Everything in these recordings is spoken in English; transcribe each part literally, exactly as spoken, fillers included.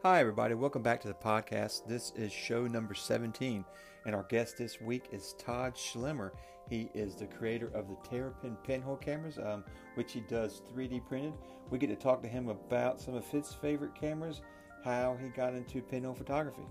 Hi, everybody. Welcome back to the podcast. This is show number seventeen, and our guest this week is Todd Schlemmer. He is the creator of the Terrapin pinhole cameras, um, which he does three D printed. We get to talk to him about some of his favorite cameras, how he got into pinhole photography.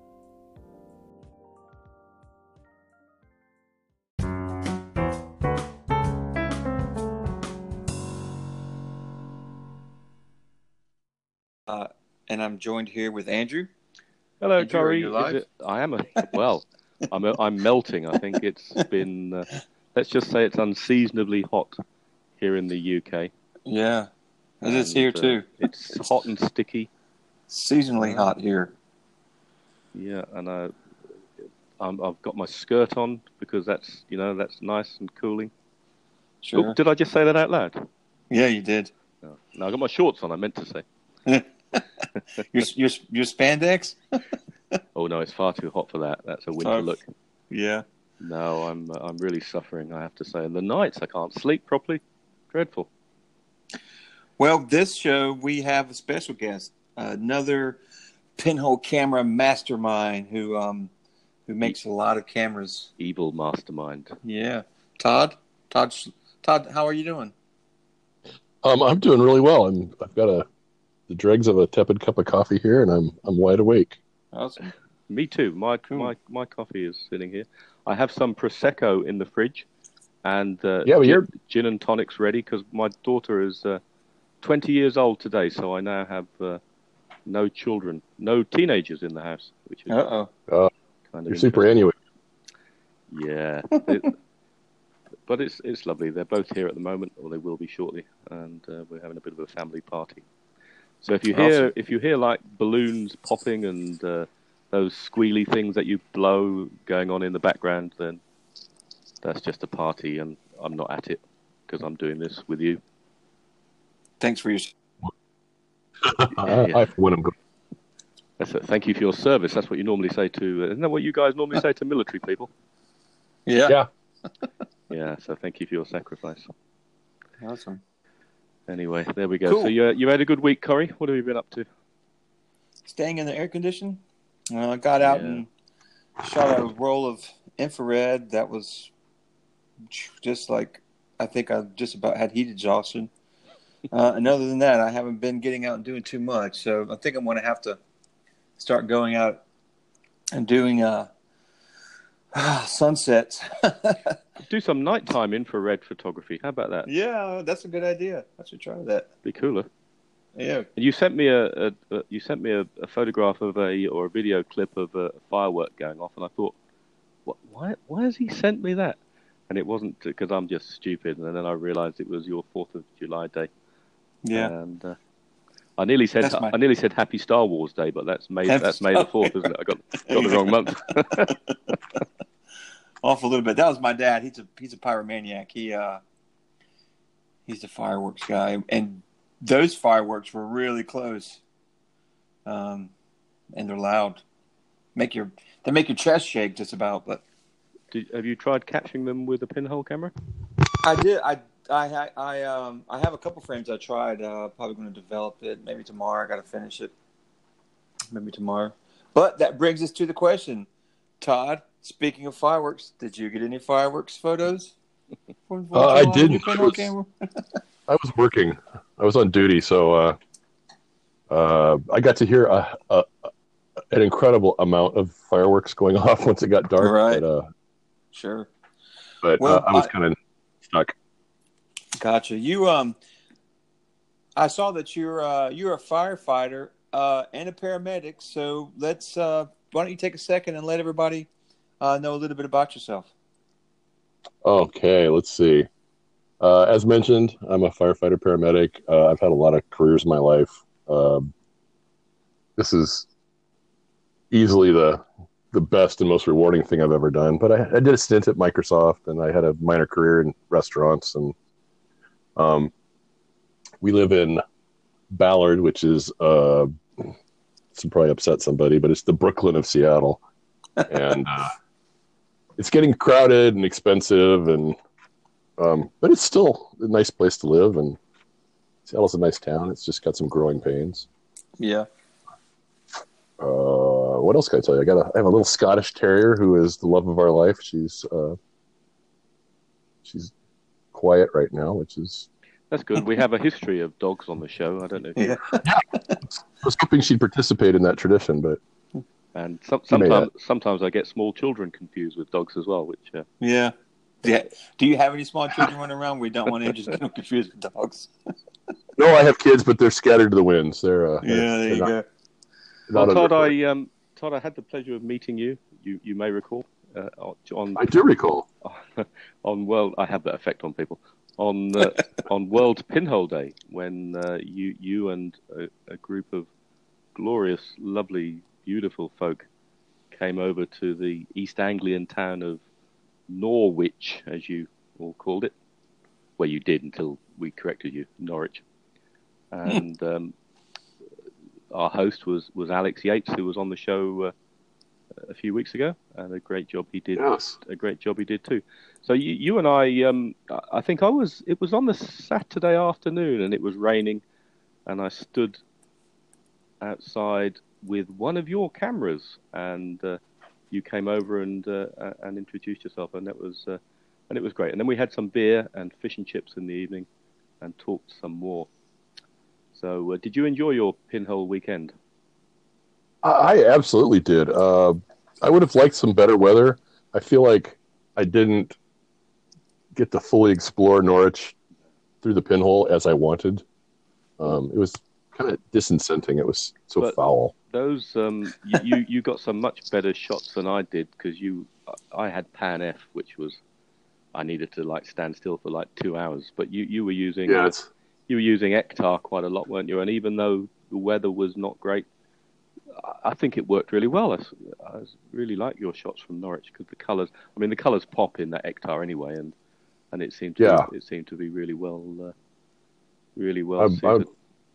Uh, and I'm joined here with Andrew. Hello, Andrew, are Corey. you Is live? it, I am a well. I'm a, I'm melting. I think it's been. Uh, let's just say it's unseasonably hot here in the U K. Yeah, it is And, here uh, too. It's hot and sticky. Seasonally Uh, hot here. Yeah, and I, I'm, I've got my skirt on because that's you know that's nice and cooling. Sure. Oh, did I just say that out loud? Yeah, you did. No, no, I got my shorts on. I meant to say. your, your, your spandex? Oh no, it's far too hot for that. That's a winter Oh, look. Yeah. No, I'm uh, I'm really suffering. I have to say, and the nights I can't sleep properly. Dreadful. Well, this show we have a special guest, another pinhole camera mastermind who um who makes a lot of cameras. Evil mastermind. Yeah, Todd. Todd. Sch- Todd, how are you doing? Um, I'm doing really well. I'm, I've got a the dregs of a tepid cup of coffee here, and I'm I'm wide awake. Awesome. Me too. My Cool. my my coffee is sitting here. I have some prosecco in the fridge, and uh, Yeah, but gin, you're gin and tonics ready because my daughter is uh, twenty years old today, so I now have uh, no children, no teenagers in the house, which is Uh oh. uh, kind of you're interesting. superannuated. Yeah, it, but it's it's lovely. They're both here at the moment, or they will be shortly, and uh, we're having a bit of a family party. So if you hear Awesome. if you hear like balloons popping and uh, those squealy things that you blow going on in the background, then that's just a party, and I'm not at it because I'm doing this with you. Thanks for your. I, Yeah. I for one am good. That's it. Thank you for your service. That's what you normally say to. Uh, isn't that what you guys normally say to military people? Yeah. Yeah. Yeah. So thank you for your sacrifice. Awesome. Anyway, there we go. Cool. So you you had a good week, Corey. What have you been up to? Staying in the air condition. Uh, I got out Yeah. and shot a roll of infrared that was just like I think I just about had heat exhaustion. Uh, and other than that, I haven't been getting out and doing too much. So I think I'm going to have to start going out and doing uh, sunsets. Do some nighttime infrared photography. How about that? Yeah, that's a good idea. I should try that. Be cooler. Yeah. And you sent me a, a, a you sent me a, a photograph of a or a video clip of a firework going off, and I thought, what? Why? Why has he sent me that? And it wasn't because I'm just stupid. And then I realised it was your Fourth of July day. Yeah. And uh, I nearly said That's my- I nearly said Happy Star Wars Day, but that's May Happy that's May the Star- fourth, isn't it? I got got the wrong month. Off a little bit. That was my dad. He's a he's a pyromaniac. He uh he's a fireworks guy, and those fireworks were really close. Um, and they're loud. Make your they make your chest shake just about. But Did, have you tried catching them with a pinhole camera? I did. I I I um I have a couple frames I tried. Uh, probably going to develop it maybe tomorrow. I got to finish it. Maybe tomorrow. But that brings us to the question, Todd. Speaking of fireworks, did you get any fireworks photos? From- from Uh, I your didn't. pinhole I was- camera? I was working. I was on duty, so uh, uh, I got to hear a, a, an incredible amount of fireworks going off once it got dark. Right. But, uh, Sure. but Well, uh, I was I- kind of stuck. Gotcha. You um, I saw that you're uh, you're a firefighter uh, and a paramedic. So let's uh, why don't you take a second and let everybody uh, know a little bit about yourself? Okay, let's see. Uh, as mentioned, I'm a firefighter paramedic. Uh, I've had a lot of careers in my life. Um, this is easily the the best and most rewarding thing I've ever done. But I, I did a stint at Microsoft, and I had a minor career in restaurants. And um, we live in Ballard, which is uh, this will probably upset somebody, but it's the Brooklyn of Seattle, and uh, it's getting crowded and expensive, and um, but it's still a nice place to live. And Seattle's a nice town. It's just got some growing pains. Yeah. Uh, what else can I tell you? I got a, I have a little Scottish Terrier who is the love of our life. She's uh, she's quiet right now, which is That's good. We have a history of dogs on the show. I don't know if you... Yeah. I was hoping she'd participate in that tradition, but And some, You may sometimes, not. sometimes I get small children confused with dogs as well, which uh, Yeah. Yeah. Do you have any small children running around? We don't want to just get them confused with dogs. no, I have kids, but they're scattered to the winds. They're uh, Yeah, there they're you not, go. well, not Todd, under- I um, Todd, I had the pleasure of meeting you. You, you may recall uh, on I do recall. on World. I have that effect on people on uh, on World Pinhole Day when uh, you you and a, a group of glorious, lovely, beautiful folk came over to the East Anglian town of Norwich, as you all called it. Well, you did until we corrected you, Norwich. And um, our host was, was Alex Yates, who was on the show uh, a few weeks ago, and a great job he did. Yes. A great job he did too. So you, you and I, um, I think I was. It was on the Saturday afternoon, and it was raining, and I stood outside with one of your cameras, and uh, you came over and uh, and introduced yourself, and that was uh, and it was great. And then we had some beer and fish and chips in the evening, and talked some more. So, uh, did you enjoy your pinhole weekend? I, I absolutely did. Uh, I would have liked some better weather. I feel like I didn't get to fully explore Norwich through the pinhole as I wanted. Um, it was kind of disincenting. It was so But- foul. Those um, you, you you got some much better shots than I did, because you I had Pan F, which was I needed to like stand still for like two hours. But you, you were using Yeah, uh, it's, you were using Ektar quite a lot, weren't you? And even though the weather was not great, I- I think it worked really well. I, s- I s- really like your shots from Norwich because the colours. I mean, the colours pop in that Ektar anyway, and and it seemed to Yeah. it seemed to be really well uh, really well I'm- I'm- suited.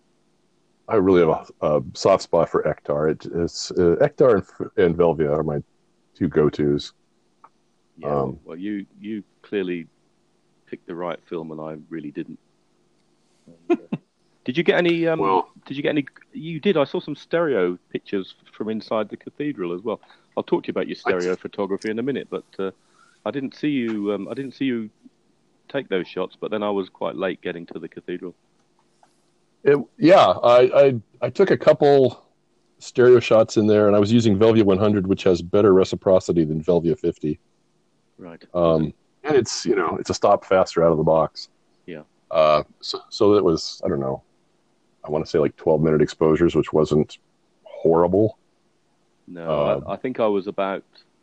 I really have a, a soft spot for Ektar. It, it's uh, Ektar and, and Velvia are my two go-tos. Yeah, Um, well, you you clearly picked the right film, and I really didn't. And, uh, did you get any? Um, Well- did you get any? You did. I saw some stereo pictures from inside the cathedral as well. I'll talk to you about your stereo photography in a minute, but uh, I didn't see you. Um, I didn't see you take those shots. But then I was quite late getting to the cathedral. It, yeah, I, I I took a couple stereo shots in there, and I was using Velvia one hundred, which has better reciprocity than Velvia fifty. Right. Um, and it's you know it's a stop faster out of the box. Yeah. Uh, so so it was I don't know, I want to say like twelve minute exposures, which wasn't horrible. No, Um, I, I think I was about.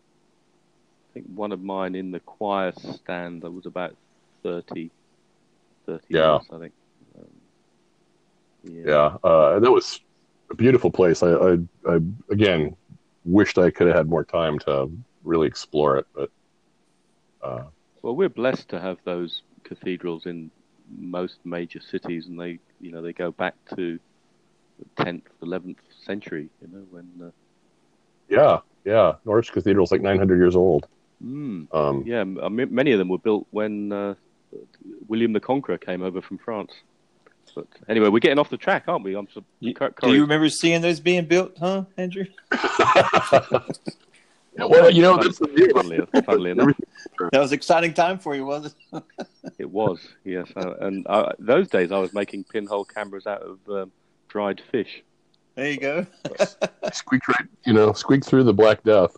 I think one of mine in the choir stand. I was about thirty. thirty Yeah. minutes, I think. Um, yeah. Yeah, uh, that was a beautiful place. I, I I again wished I could have had more time to really explore it, but uh, Well, we're blessed to have those cathedrals in most major cities, and they, you know, they go back to the tenth, eleventh century. You know, when. Uh, yeah, yeah, Norwich Cathedral's like nine hundred years old. mm, Um, yeah, m- I mean, many of them were built when uh, William the Conqueror came over from France. But anyway, we're getting off the track, aren't we? I'm so, You- Cor- Do Corey- you remember seeing those being built, huh, Andrew? well, you know, that's the deal. funnily, funnily enough, That was an exciting time for you, wasn't it? it was. Yes, uh, and uh, those days I was making pinhole cameras out of um, dried fish. There you go. Squeaked right, you know, squeaked through the Black Death.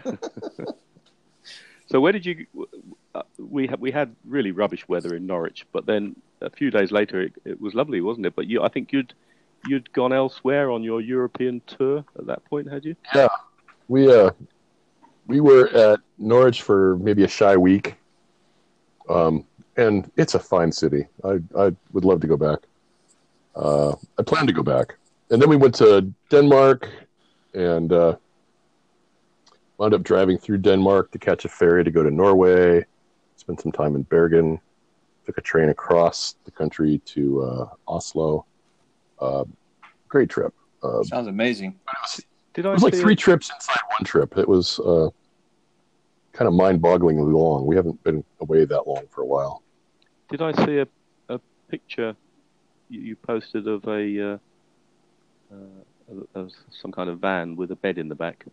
So where did you? Uh, we had we had really rubbish weather in Norwich, but then a few days later it, it was lovely, wasn't it? But you, I think you'd you'd gone elsewhere on your European tour at that point, had you? Yeah, we uh, we were at Norwich for maybe a shy week, um, and it's a fine city. I I would love to go back. Uh, I plan to go back, and then we went to Denmark, and uh, wound up driving through Denmark to catch a ferry to go to Norway. Spent some time in Bergen. Took a train across the country to uh, Oslo. Uh, great trip. Uh, it Sounds amazing. Did I was like see three a- trips inside one trip. It was uh, kind of mind-bogglingly long. We haven't been away that long for a while. Did I see a, a picture you, you posted of a uh, uh, a, a, some kind of van with a bed in the back?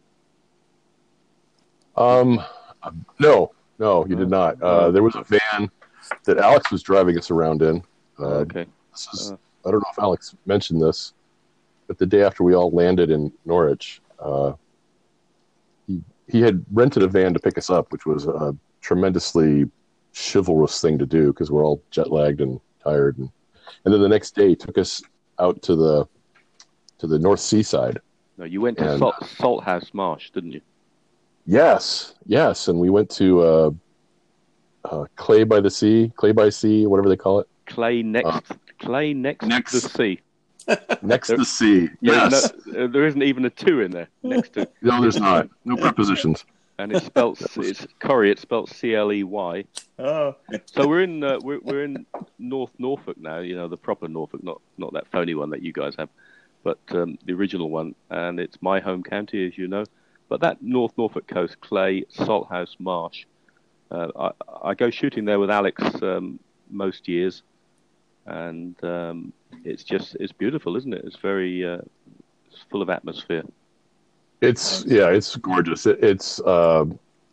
Um, no, no, you did not. Uh, Oh. there was a van that Alex was driving us around in. Uh, Okay. This is, Uh. I don't know if Alex mentioned this, but the day after we all landed in Norwich, uh, he he had rented a van to pick us up, which was a tremendously chivalrous thing to do because we're all jet lagged and tired. And, and then the next day, he took us out to the to the North Seaside. No, you went to And- Salt, Salthouse Marsh, didn't you? Yes, yes, and we went to uh, uh, Clay by the Sea, Clay by Sea, whatever they call it. Clay next, Uh, Clay next, next- to the sea. Next There- to sea. There is Yes. no, uh, there isn't even a two in there. Next to, No, there's not. No prepositions. and it's spelled it's Corrie. It's spelled C L E Y. Oh, So we're in uh, we're we're in North Norfolk now. You know, the proper Norfolk, not not that phony one that you guys have, but um, the original one. And it's my home county, as you know. But that North Norfolk coast, Clay, Salthouse Marsh. Uh, I I go shooting there with Alex um, most years, and um, it's just it's beautiful, isn't it? It's very uh, it's full of atmosphere. It's yeah, it's gorgeous. It, it's uh,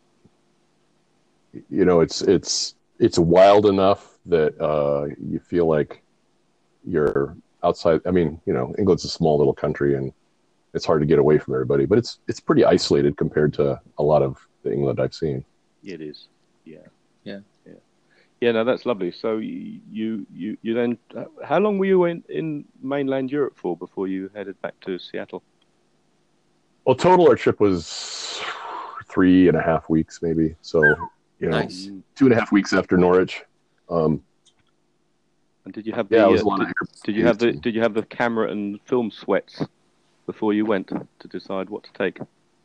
you know, it's it's it's wild enough that uh, you feel like you're outside. I mean, you know, England's a small little country, and it's hard to get away from everybody. But it's it's pretty isolated compared to a lot of the England I've seen. It is, yeah, Yeah. yeah, yeah. No, that's lovely. So you you you, you then, how long were you in, in mainland Europe for before you headed back to Seattle? Well, total our trip was three and a half weeks, maybe. So you know, Nice. two and a half weeks after Norwich. Um, And did you have the yeah, it was uh, a lot did, of. did you have the did you have the camera and film sweats before you went to decide what to take?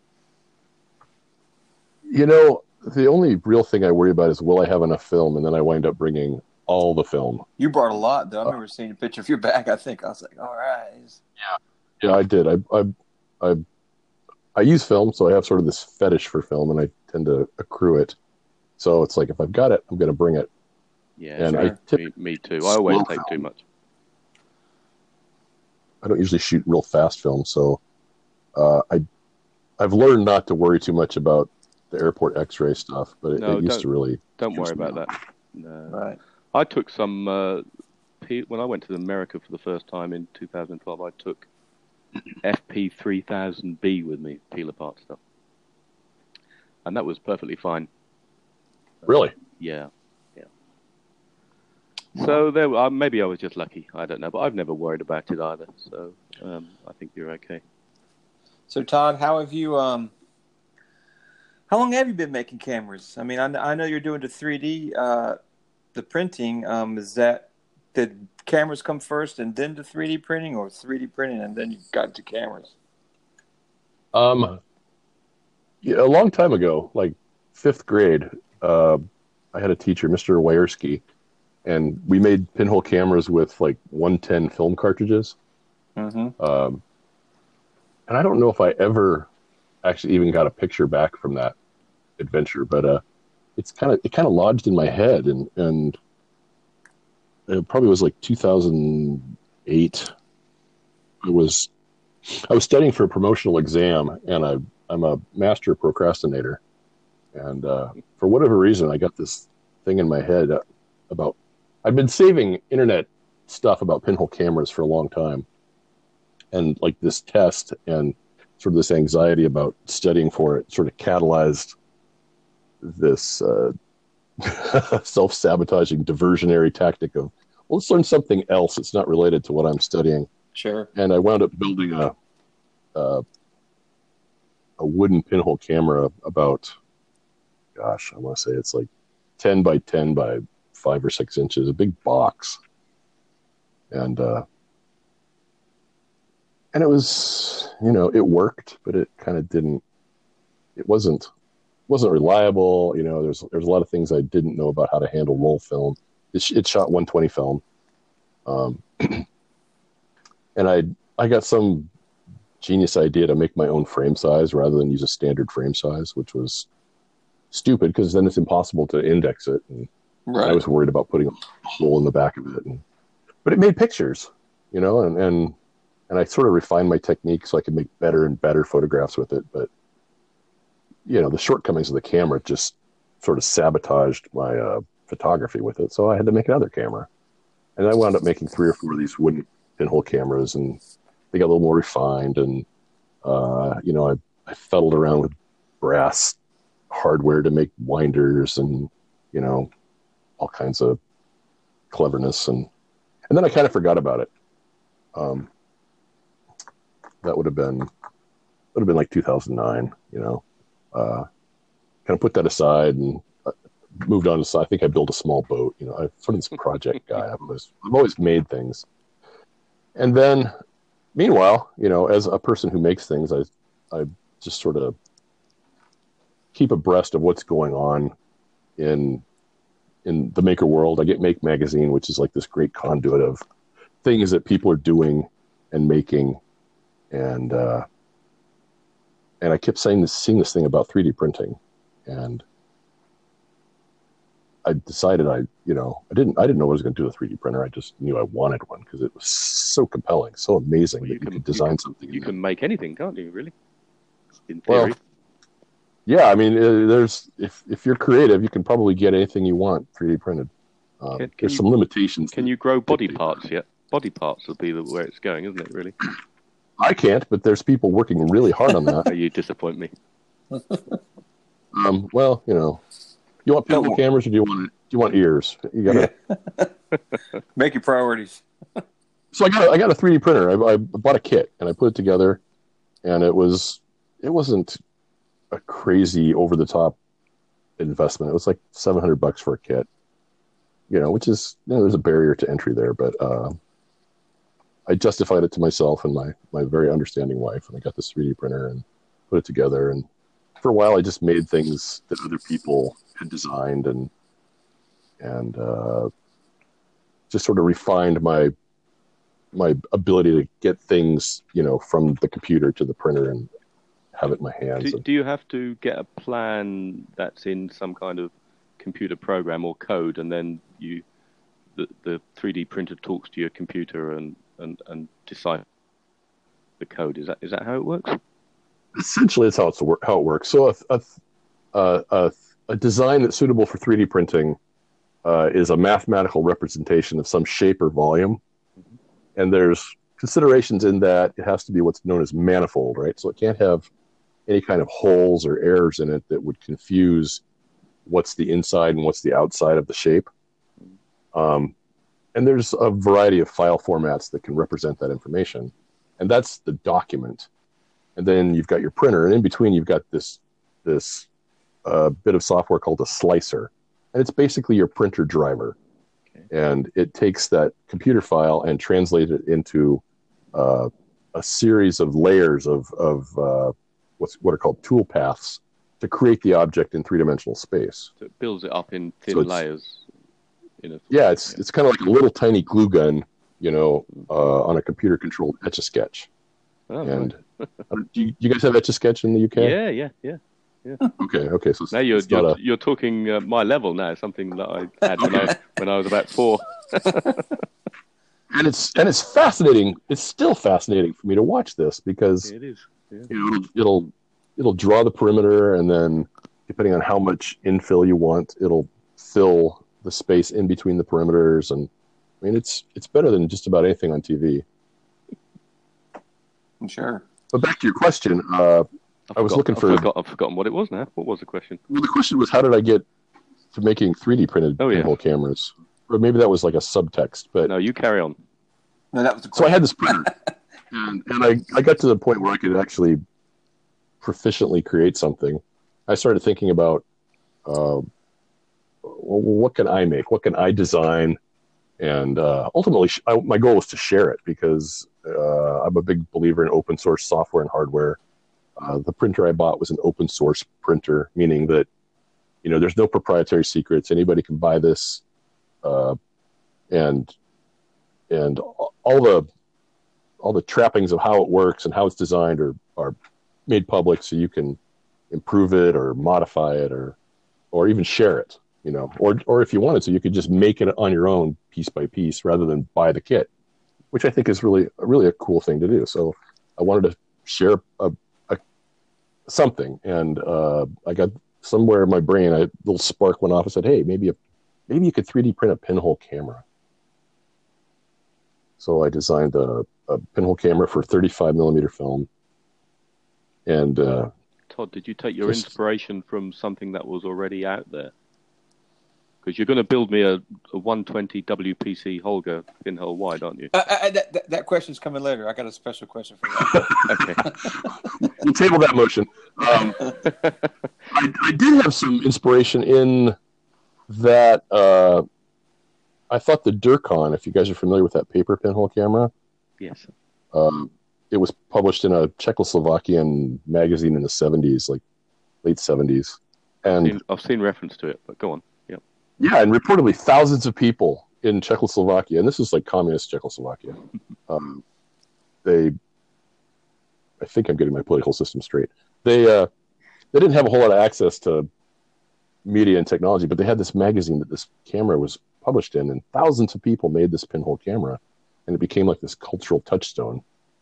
You know, the only real thing I worry about is will I have enough film, and then I wind up bringing all the film. you brought a lot, though. I remember seeing a picture of your bag. I think I was like, all right. Yeah, I did. I I I, I use film, so I have sort of this fetish for film, and I tend to accrue it. So it's like if I've got it, I'm going to bring it. Yeah, And sure. I tip- me, me too. I always slow take too film. much. I don't usually shoot real fast film, so uh, I I've learned not to worry too much about the airport X-ray stuff, but it, No, it used don't- to really. Don't worry Just about not. that. No. Right. I took some uh, P- when I went to America for the first time in two thousand twelve. I took F P three thousand B with me, peel apart stuff, and that was perfectly fine. Really? Yeah, yeah. So there, uh, maybe I was just lucky. I don't know, but I've never worried about it either. So um, I think you're okay. So, Todd, how have you? Um, how long have you been making cameras? I mean, I, I know you're doing the three D, uh, the printing. Um, is that did cameras come first and then the three D printing, or three D printing and then you got to cameras? Um, yeah, a long time ago, like fifth grade, uh, I had a teacher, Mister Wierski, and we made pinhole cameras with like one ten film cartridges. Mm-hmm. Um, and I don't know if I ever actually even got a picture back from that adventure, but uh, it's kind of it kind of lodged in my head, and and it probably was like two thousand eight. I was I was studying for a promotional exam, and I I'm a master procrastinator, and uh, for whatever reason, I got this thing in my head about I've been saving internet stuff about pinhole cameras for a long time. And like this test and sort of this anxiety about studying for it sort of catalyzed this uh, self-sabotaging diversionary tactic of, well, let's learn something else that's not related to what I'm studying. Sure. And I wound up building a a, a wooden pinhole camera about, gosh, I want to say it's like ten by ten by five or six inches, a big box. And, uh, And it was, you know, it worked, but it kind of didn't. It wasn't, wasn't reliable. You know, there's there's a lot of things I didn't know about how to handle roll film. It, it shot one twenty film, um, and I I got some genius idea to make my own frame size rather than use a standard frame size, which was stupid because then it's impossible to index it. And Right. I was worried about putting a hole in the back of it, and, but it made pictures, you know, and and. And and I sort of refined my technique so I could make better and better photographs with it. But you know, the shortcomings of the camera just sort of sabotaged my uh, photography with it. So I had to make another camera, and I wound up making three or four of these wooden pinhole cameras, and they got a little more refined. And uh, you know, I, I fiddled around with brass hardware to make winders, and you know, all kinds of cleverness, and and then I kind of forgot about it. Um, that would have been would have been like two thousand nine, you know. Uh, kind of put that aside and uh, moved on to. I think I built a small boat. You know, I'm sort of this project guy. I've always, I've always made things, and then meanwhile, you know, as a person who makes things, I I just sort of keep abreast of what's going on in in the maker world. I get Make Magazine, which is like this great conduit of things that people are doing and making, and uh, and I kept saying this, seeing this thing about three D printing, and I decided I, you know, I didn't, I didn't know what I was going to do with a three D printer. I just knew I wanted one because it was so compelling, so amazing well, that you, can, you could design you can, something. You can make anything, can't you? Really? In well, theory. Yeah, I mean, uh, there's if if you're creative, you can probably get anything you want three D printed. Um, can, can there's you, some limitations. Can you grow body parts yet? Body parts will be the where it's going, isn't it? Really? I can't, but there's people working really hard on that. You disappoint me. um, well, you know, you want pinhole cameras or do you want do you want ears? You gotta yeah. Make your priorities. So I got a, I got a three D printer. I, I bought a kit and I put it together, and it was it wasn't a crazy over the top investment. It was like seven hundred bucks for a kit, you know, which is, you know, there's a barrier to entry there, but uh, I justified it to myself and my, my very understanding wife. And I got this three D printer and put it together. And for a while I just made things that other people had designed, and, and uh, just sort of refined my, my ability to get things, you know, from the computer to the printer and have it in my hands. Do, and, do you have to get a plan that's in some kind of computer program or code, and then you the, the three D printer talks to your computer and, and, and deciphers the code? Is that is that how it works? Essentially, that's how it's how it works. So a a a, a, a design that's suitable for three D printing uh, is a mathematical representation of some shape or volume, mm-hmm. and there's considerations in that it has to be what's known as manifold, right? So it can't have any kind of holes or errors in it that would confuse what's the inside and what's the outside of the shape. Um, and there's a variety of file formats that can represent that information. And that's the document. And then you've got your printer, and in between you've got this this uh, bit of software called a slicer. And it's basically your printer driver. Okay. And it takes that computer file and translates it into uh, a series of layers of, of uh, what's what are called tool paths to create the object in three-dimensional space. So it builds it up in thin so layers. In a, yeah, it's yeah. it's kind of like a little tiny glue gun, you know, uh, on a computer-controlled Etch-a-Sketch. Oh, and right. do you, you guys have Etch-a-Sketch in the U K? Yeah, yeah, yeah, yeah. Okay, okay. So now you're you're, a... you're talking uh, my level now. Something that I had when, I, when I was about four. and it's and it's fascinating. It's still fascinating for me to watch this because it is. Yeah. You know, it'll, it'll it'll draw the perimeter, and then depending on how much infill you want, it'll fill the space in between the perimeters. And I mean, it's it's better than just about anything on T V. Sure. But back to your question, uh, I was looking for. I've, forgot, I've forgotten what it was now. What was the question? Well, the question was, how did I get to making three D printed oh, yeah. pinhole cameras? Or maybe that was like a subtext. But no, you carry on. No, that was the so I had this printer, and and I, I got to the point where I could actually proficiently create something. I started thinking about, uh, well, what can I make? What can I design? And uh, ultimately, I, my goal was to share it because uh, I'm a big believer in open source software and hardware. Uh, the printer I bought was an open source printer, meaning that, you know, there's no proprietary secrets. Anybody can buy this, uh, and and all the all the trappings of how it works and how it's designed are are made public, so you can improve it or modify it or or even share it. You know, or or if you wanted to, you could just make it on your own piece by piece rather than buy the kit, which I think is really really a cool thing to do. So I wanted to share a, a something, and uh, I got somewhere in my brain a little spark went off and said, "Hey, maybe a, maybe you could three D print a pinhole camera." So I designed a, a pinhole camera for thirty-five millimeter film, and uh, Todd, did you take your just, inspiration from something that was already out there? Because you're going to build me a, a one twenty W P C Holger pinhole wide, aren't you? Uh, I, that, that, that question's coming later. I got a special question for you. Okay. We'll table that motion. Um, I, I did have some inspiration in that. Uh, I thought the Durkon, if you guys are familiar with that paper pinhole camera. Yes. Um, it was published in a Czechoslovakian magazine in the seventies, like late seventies. And I've seen, I've seen reference to it, but go on. Yep. Yeah, and reportedly thousands of people in Czechoslovakia, and this is like communist Czechoslovakia. um, they, I think I'm getting my political system straight. They uh, they didn't have a whole lot of access to media and technology, but they had this magazine that this camera was published in, and thousands of people made this pinhole camera, and it became like this cultural touchstone.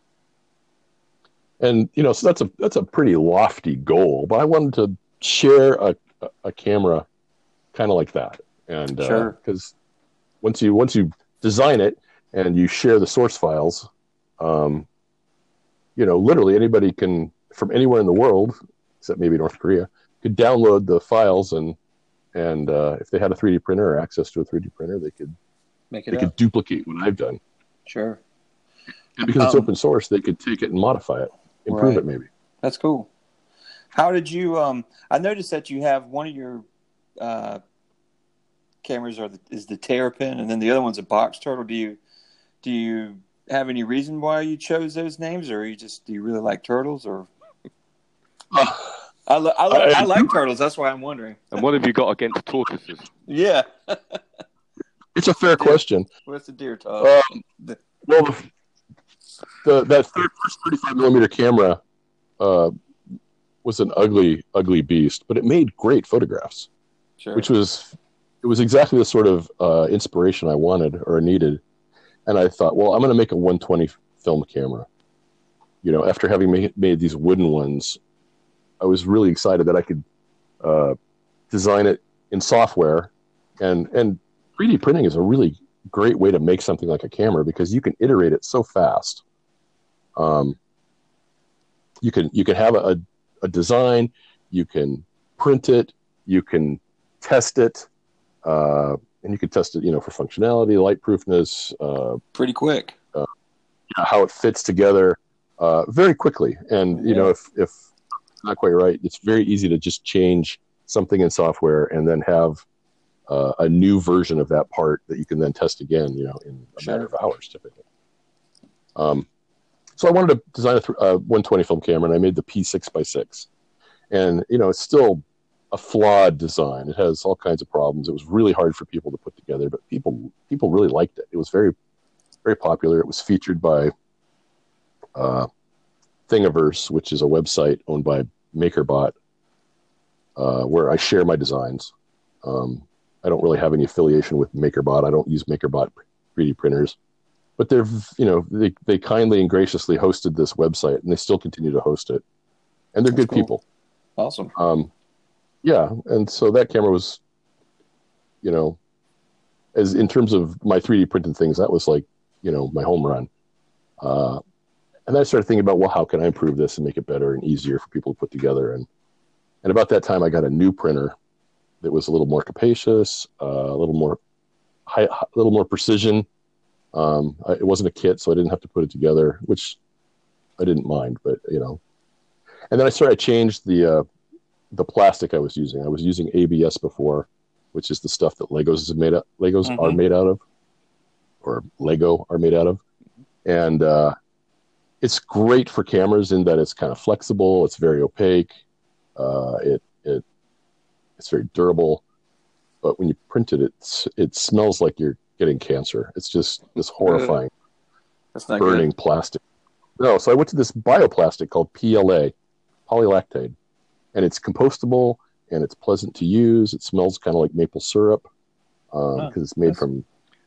And you know, so that's a that's a pretty lofty goal, but I wanted to share a a, a camera kind of like that, and sure, because uh, once you once you design it and you share the source files, um, you know, literally anybody can from anywhere in the world, except maybe North Korea, could download the files, and and uh, if they had a three D printer or access to a three D printer, they could make it. They up. could duplicate what I've done. Sure. And because um, it's open source, they could take it and modify it, improve right. it, maybe. That's cool. How did you? Um, I noticed that you have one of your uh, cameras are the, is the Terrapin, and then the other one's a Box Turtle. Do you do you have any reason why you chose those names, or you just do you really like turtles? Or uh, I, lo- I, lo- I, I like turtles. That's why I'm wondering. And what have you got against tortoises? Yeah, it's a fair deer. question. What's the deer talk? Um, the, well, the, the that third, first thirty-five millimeter camera uh, was an ugly, ugly beast, but it made great photographs. Sure. Which was it was exactly the sort of uh, inspiration I wanted or needed, and I thought, well, I'm going to make a one twenty film camera. You know, after having made, made these wooden ones, I was really excited that I could uh, design it in software, and and three D printing is a really great way to make something like a camera because you can iterate it so fast. Um, you can you can have a, a design, you can print it, you can test it, uh, and you can test it, you know, for functionality, light proofness, uh, pretty quick, uh, you know, how it fits together, uh, very quickly. And you yeah. know, if if it's not quite right, it's very easy to just change something in software and then have uh, a new version of that part that you can then test again, you know, in a sure. matter of hours, typically. Um, so I wanted to design a th- uh, one twenty film camera, and I made the P six by six, and you know, it's still a flawed design. It has all kinds of problems. It was really hard for people to put together, but people people really liked it. It was very, very popular. It was featured by uh, Thingiverse, which is a website owned by MakerBot, uh, where I share my designs. Um, I don't really have any affiliation with MakerBot. I don't use MakerBot three D printers, but they're you know they they kindly and graciously hosted this website, and they still continue to host it, and they're That's good cool. people. Awesome. Um, Yeah, and so that camera was, you know, as in terms of my three D printed things, that was like, you know, my home run. Uh, and then I started thinking about, well, how can I improve this and make it better and easier for people to put together? And and about that time, I got a new printer that was a little more capacious, uh, a little more high, a little more precision. Um, I, it wasn't a kit, so I didn't have to put it together, which I didn't mind, but you know. And then I started. I changed the. Uh, the plastic I was using. I was using A B S before, which is the stuff that Legos is made out, Legos mm-hmm. are made out of, or Lego are made out of. And uh, it's great for cameras in that it's kind of flexible. It's very opaque. Uh, it it it's very durable. But when you print it, it's it smells like you're getting cancer. It's just this horrifying, That's not burning good. plastic. No, so I went to this bioplastic called P L A, polylactide. And it's compostable, and it's pleasant to use. It smells kind of like maple syrup because um, oh, it's made from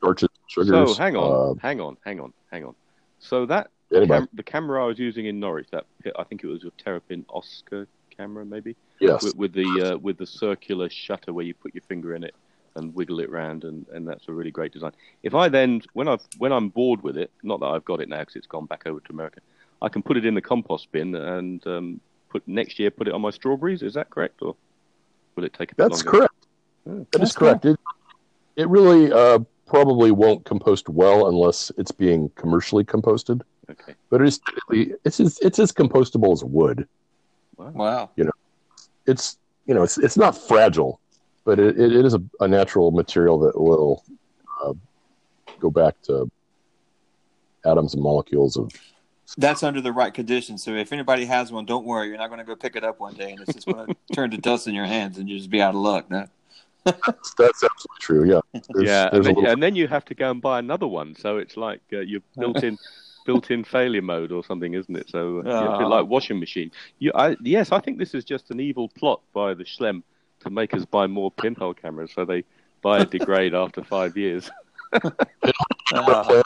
starches, sugars. So hang on, uh, hang on, hang on, hang on. So that anyway, cam- the camera I was using in Norwich, that I think it was your Terrapin Oscar camera, maybe. yes, With, with the uh, with the circular shutter where you put your finger in it and wiggle it around, and, and that's a really great design. If I then, when I when I'm bored with it, not that I've got it now because it's gone back over to America, I can put it in the compost bin and um, put next year put it on my strawberries. Is that correct, or will it take a bit that's longer? correct. Oh, That is That's correct. It it really uh, probably won't compost well unless it's being commercially composted. okay. But it is technically it's as, it's as compostable as wood. Wow. Wow. It's you know it's it's not fragile, but it, it, it is a, a natural material that will uh, go back to atoms and molecules of. That's under the right conditions. So if anybody has one, don't worry. You're not going to go pick it up one day and it's just going to turn to dust in your hands and you just be out of luck. No? That's, that's absolutely true. Yeah. There's, yeah, there's and, then, a little, and then you have to go and buy another one. So it's like uh, you're built-in, built-in failure mode or something, isn't it? So uh, you're a bit like washing machine. You, I, yes, I think this is just an evil plot by the Schlem to make us buy more pinhole cameras, so they biodegrade after five years. Uh,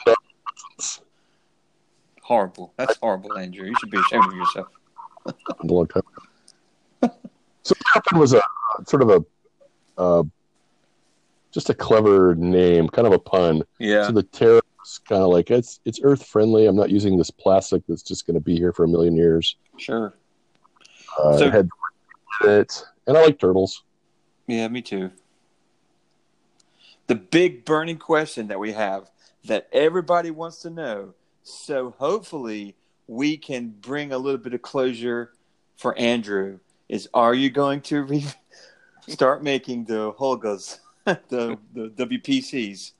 horrible. That's horrible, Andrew. You should be ashamed of yourself. a long time ago. So Terrapin was a sort of a uh, just a clever name, kind of a pun. Yeah. So the Terra is kind of like it's it's earth friendly. I'm not using this plastic that's just going to be here for a million years. Sure. Uh, So- it had it, and I like turtles. Yeah, me too. The big burning question that we have that everybody wants to know. So hopefully we can bring a little bit of closure for Andrew is, are you going to re- start making the Holgas, the, the W P Cs?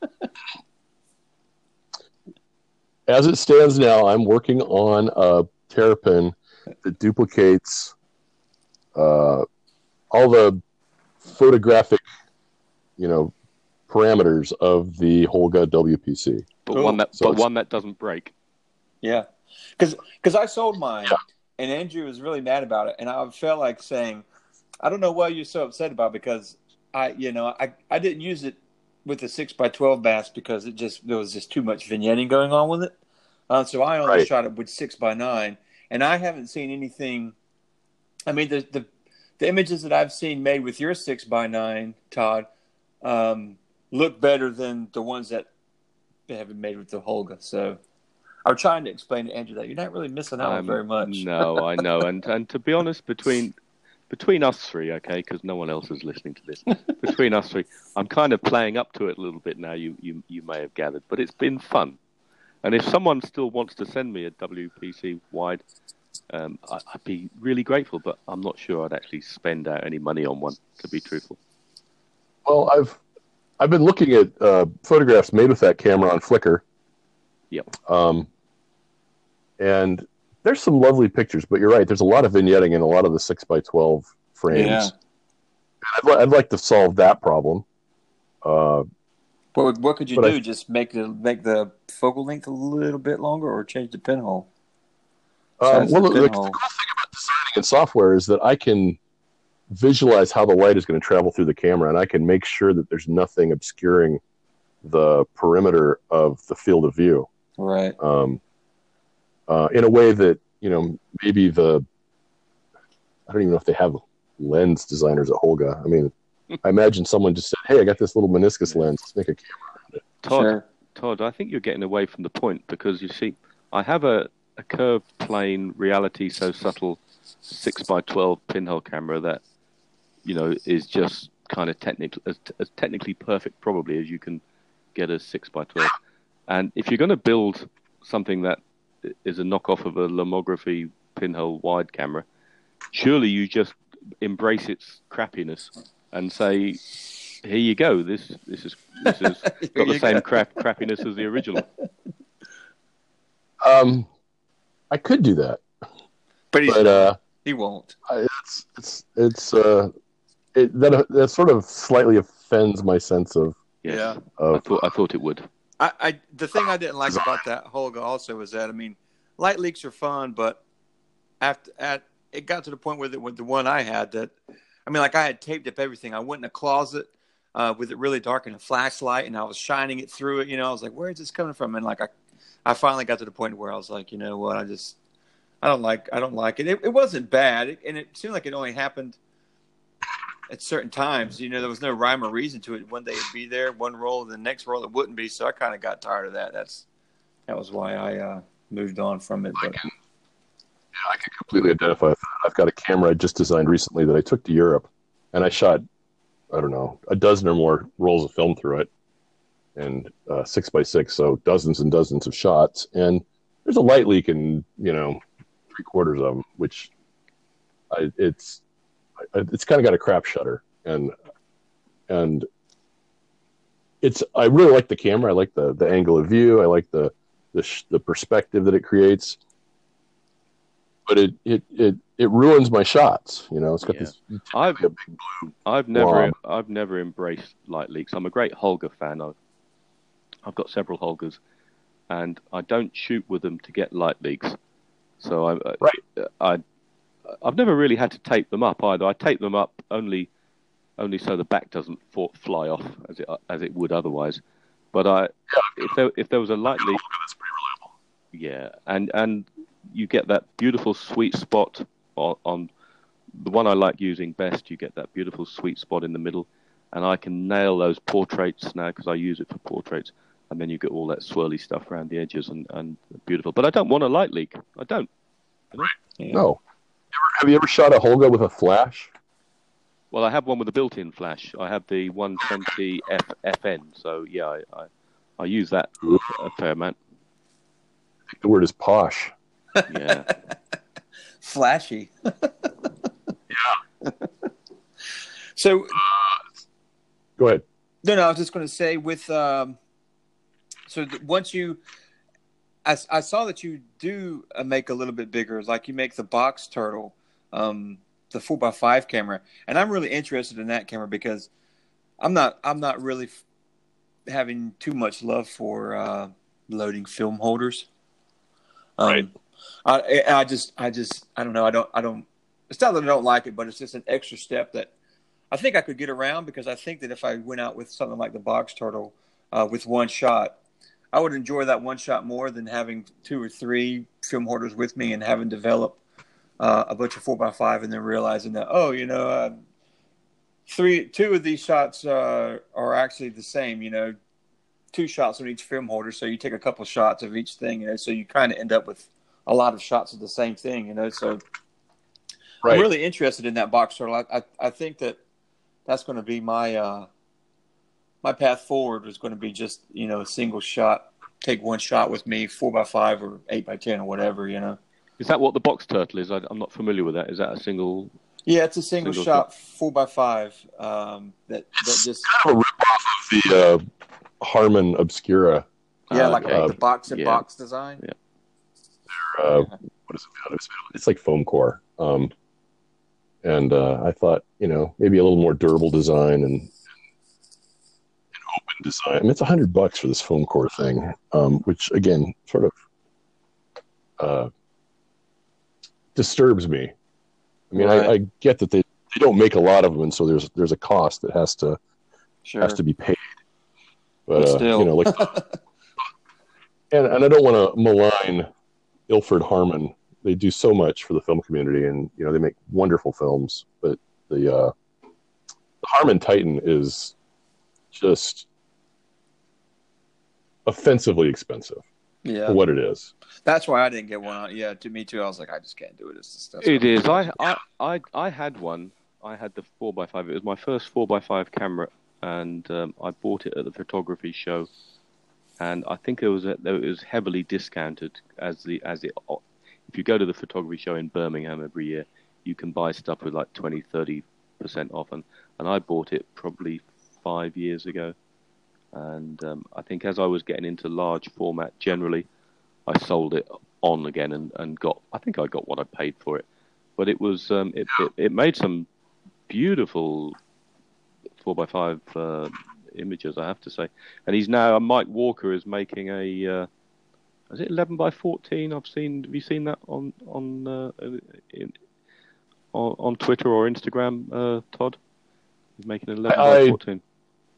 As it stands now, I'm working on a Terrapin that duplicates uh, all the photographic, you know, parameters of the Holga W P C. But Cool. one that, So but it's- one that doesn't break. Yeah. Because I sold mine, Yeah. and Andrew was really mad about it, and I felt like saying, I don't know why you're so upset about it, because I, you know, I, I didn't use it with the six by twelve bass because it just there was just too much vignetting going on with it. Uh, so I only Right. shot it with six by nine, and I haven't seen anything. I mean, the the, the images that I've seen made with your six by nine, Todd, um, look better than the ones that have been made with the Holga. So I'm trying to explain to Andrew that you're not really missing out Um, very much. No, I know, and and to be honest, between between us three, okay, because no one else is listening to this. Between us three, I'm kind of playing up to it a little bit now. You you you may have gathered, but it's been fun. And if someone still wants to send me a W P C wide, um, I, I'd be really grateful. But I'm not sure I'd actually spend out any money on one, to be truthful. Well, I've I've been looking at uh, photographs made with that camera on Flickr. Yep. Um, and there's some lovely pictures, but you're right. There's a lot of vignetting in a lot of the six by twelve frames. Yeah. I'd, li- I'd like to solve that problem. Uh, What would- what could you But do? I- Just make the make the focal length a little bit longer, or change the pinhole? um, Size well, of the, the the pinhole. cool thing about designing in software is that I can visualize how the light is going to travel through the camera, and I can make sure that there's nothing obscuring the perimeter of the field of view. Right. Um, uh, in a way that, you know, maybe the, I don't even know if they have lens designers at Holga. I mean, I imagine someone just said, hey, I got this little meniscus lens. Let's make a camera. Todd, Sure. Todd, I think you're getting away from the point, because you see, I have a, a curved plane reality so subtle six by twelve pinhole camera that, you know, is just kind of technical, as, as technically perfect probably as you can get a six by twelve. And if you're going to build something that is a knockoff of a lomography pinhole wide camera, surely you just embrace its crappiness and say, here you go, this this is this has Here got the you same go. crap crappiness as the original. Um, I could do that, But he's but not. uh, He won't. I- it's it's it's uh, it, that that sort of slightly offends my sense of Yes, Yeah. I of thought I thought it would. I, I the thing I didn't like about that Holga also was that, I mean, light leaks are fun, but after at it got to the point where the, with the one I had that, I mean, like I had taped up everything. I went in a closet. uh, with it really dark and a flashlight, and I was shining it through it. You know, I was like, where is this coming from? And like I, I finally got to the point where I was like, you know what, I just, I don't like, I don't like it. It, it wasn't bad, it, and it seemed like it only happened at certain times. You know, there was no rhyme or reason to it. One day it'd be there, one roll, and the next roll it wouldn't be. So I kind of got tired of that. That's that was why I uh, moved on from it. I But can, yeah, I can completely identify with that. I've got a camera I just designed recently that I took to Europe, and I shot, I don't know, a dozen or more rolls of film through it, and uh, six by six, so dozens and dozens of shots. And there's a light leak in, you know, three quarters of them, which I, it's it's kind of got a crap shutter, and and it's I really like the camera. I like the the angle of view. I like the the, sh- the perspective that it creates. But it, it, it, it ruins my shots. You know, it's got Yeah. this. I've a big blue I've never blob. I've never embraced light leaks. I'm a great Holga fan. I've I've got several Holgas, and I don't shoot with them to get light leaks. So I Right. I I've never really had to tape them up either. I tape them up only only so the back doesn't fall, fly off as it as it would otherwise. But I if there if there was a light leak, That's pretty reliable. yeah, and and you get that beautiful sweet spot on, on the one I like using best. You get that beautiful sweet spot in the middle, and I can nail those portraits now because I use it for portraits. And then you get all that swirly stuff around the edges and, and beautiful. But I don't want a light leak. I don't. You know? yeah. No. Have you ever shot a Holga with a flash? Well, I have one with a built-in flash. I have the one twenty F F N. So yeah, I I, I use that Ooh. a fair amount. I think the word is posh. Yeah. Flashy. Yeah. So Go ahead. no, no, I was just going to say with um, so th- once you, I, s- I saw that you do uh, make a little bit bigger, like you make the box turtle, um, the four by five camera, and I'm really interested in that camera because I'm not I'm not really f- having too much love for uh, loading film holders. Um, Right. I I just I just I don't know I don't I don't. It's not that I don't like it, but it's just an extra step that I think I could get around because I think that if I went out with something like the box turtle uh, with one shot, I would enjoy that one shot more than having two or three film holders with me and having develop uh, a bunch of four by five and then realizing that, oh, you know, uh, three, two of these shots uh, are actually the same, you know, two shots on each film holder. So you take a couple shots of each thing, you know, so you kind of end up with a lot of shots of the same thing, you know, so Right. I'm really interested in that box turtle. I, I, I think that that's going to be my uh, my path forward is going to be just, you know, a single shot, take one shot with me, four by five or eight by ten or whatever, you know. Is that what the box turtle is? I, I'm not familiar with that. Is that a single? Yeah, it's a single, Single shot, four by five. Um, that that It's just kind of a ripoff of the uh, Harman Obscura. yeah, Ah, like okay. the box and Yeah. box design. Yeah. Uh, what is it? made out of? It's like foam core. Um, and uh, I thought, you know, maybe a little more durable design and an open design. I mean, it's a hundred bucks for this foam core thing, um, which again sort of uh, disturbs me. I mean, Right. I, I get that they, they don't make a lot of them, and so there's there's a cost that has to Sure. has to be paid. But, But uh, still. you know, like, and and I don't want to malign Ilford Harman. They do so much for the film community, and you know they make wonderful films. But the uh, the Harman Titan is just offensively expensive Yeah. for what it is. That's why I didn't get one. Yeah, to me too. I was like, I just can't do it. It's just, that's It gonna be is. too I, much. I, I, I had one. I had the four by five. It was my first four by five camera, and um, I bought it at the photography show. And I think it was it was heavily discounted as the as it. If you go to the photography show in Birmingham every year, you can buy stuff with like twenty, thirty percent off. And, and I bought it probably five years ago. And um, I think as I was getting into large format generally, I sold it on again and, and got, I think I got what I paid for it. But it was, um, it, it, it made some beautiful four by five uh, images, I have to say. And he's now, Mike Walker is making a, uh, is it eleven by fourteen? I've seen, have you seen that on, on, uh, in, on, on Twitter or Instagram, uh, Todd? He's making an eleven by I- fourteen.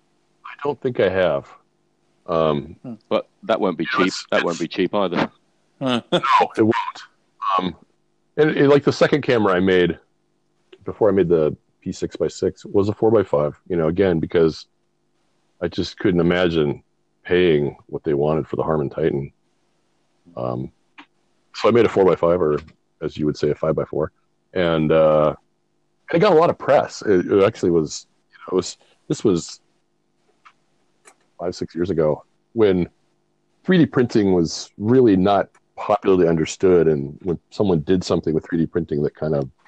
I don't think I have. Um, but that won't be you know, cheap. it's, That it's, won't be cheap either. No, it won't. Um, and, and like the second camera I made before I made the P six by six was a four by five. You know, again because I just couldn't imagine paying what they wanted for the Harman Titan. Um, so I made a four by five, or as you would say, a five by four, and uh, it got a lot of press. It, it actually was, you know, it was this was five six years ago when three D printing was really not popularly understood, and when someone did something with three D printing that kind of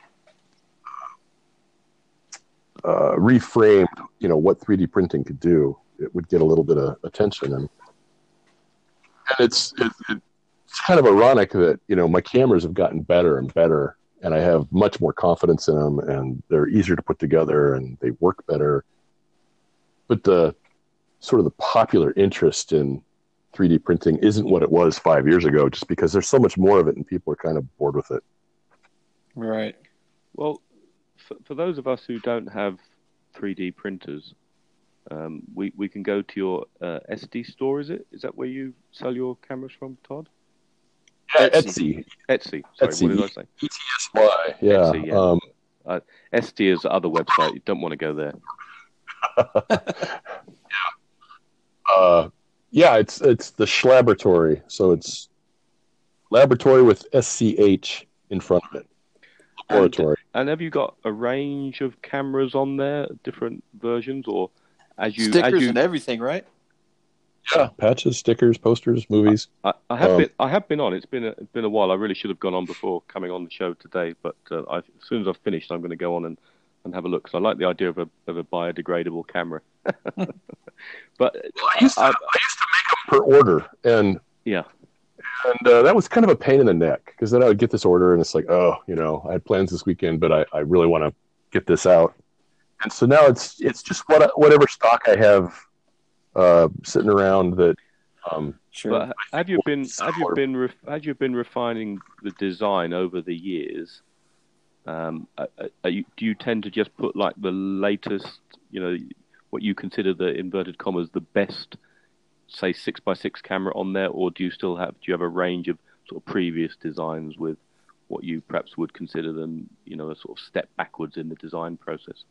uh, reframed, you know, what three D printing could do, it would get a little bit of attention. And, and it's it, it's kind of ironic that, you know, my cameras have gotten better and better, and I have much more confidence in them, and they're easier to put together, and they work better. But the sort of the popular interest in three D printing isn't what it was five years ago, just because there's so much more of it, and people are kind of bored with it. Right. Well, for, for those of us who don't have three D printers, um, we we can go to your uh, S D store. Is it? Is that where you sell your cameras from, Todd? Yeah, Etsy. Etsy. Sorry, Etsy. what did I say? E T S Y. Yeah. Etsy, yeah. Um, uh, S D is the other website. You don't want to go there. yeah. Uh, yeah, it's it's the Schlaboratory. So it's laboratory with S C H in front of it. Laboratory. And, and have you got a range of cameras on there, different versions, or as you stickers as you, and everything, right? Yeah, patches, stickers, posters, movies. I, I have um, been I have been on. It's been a, it's been a while. I really should have gone on before coming on the show today, but uh, I, as soon as I've finished, I'm going to go on and, and have a look, because I like the idea of a of a biodegradable camera. But well, I used to, I, I used to make them per order, and yeah, and uh, that was kind of a pain in the neck, because then I would get this order, and it's like, oh, you know, I had plans this weekend, but I, I really want to get this out, and so now it's it's just what whatever stock I have uh, sitting around that. Um, sure. But have you been have you been ref, have you been refining the design over the years? Um, are, are you, do you tend to just put like the latest, you know, what you consider the inverted commas the best, say six by six camera on there, or do you still have do you have a range of sort of previous designs with what you perhaps would consider them, you know, a sort of step backwards in the design process?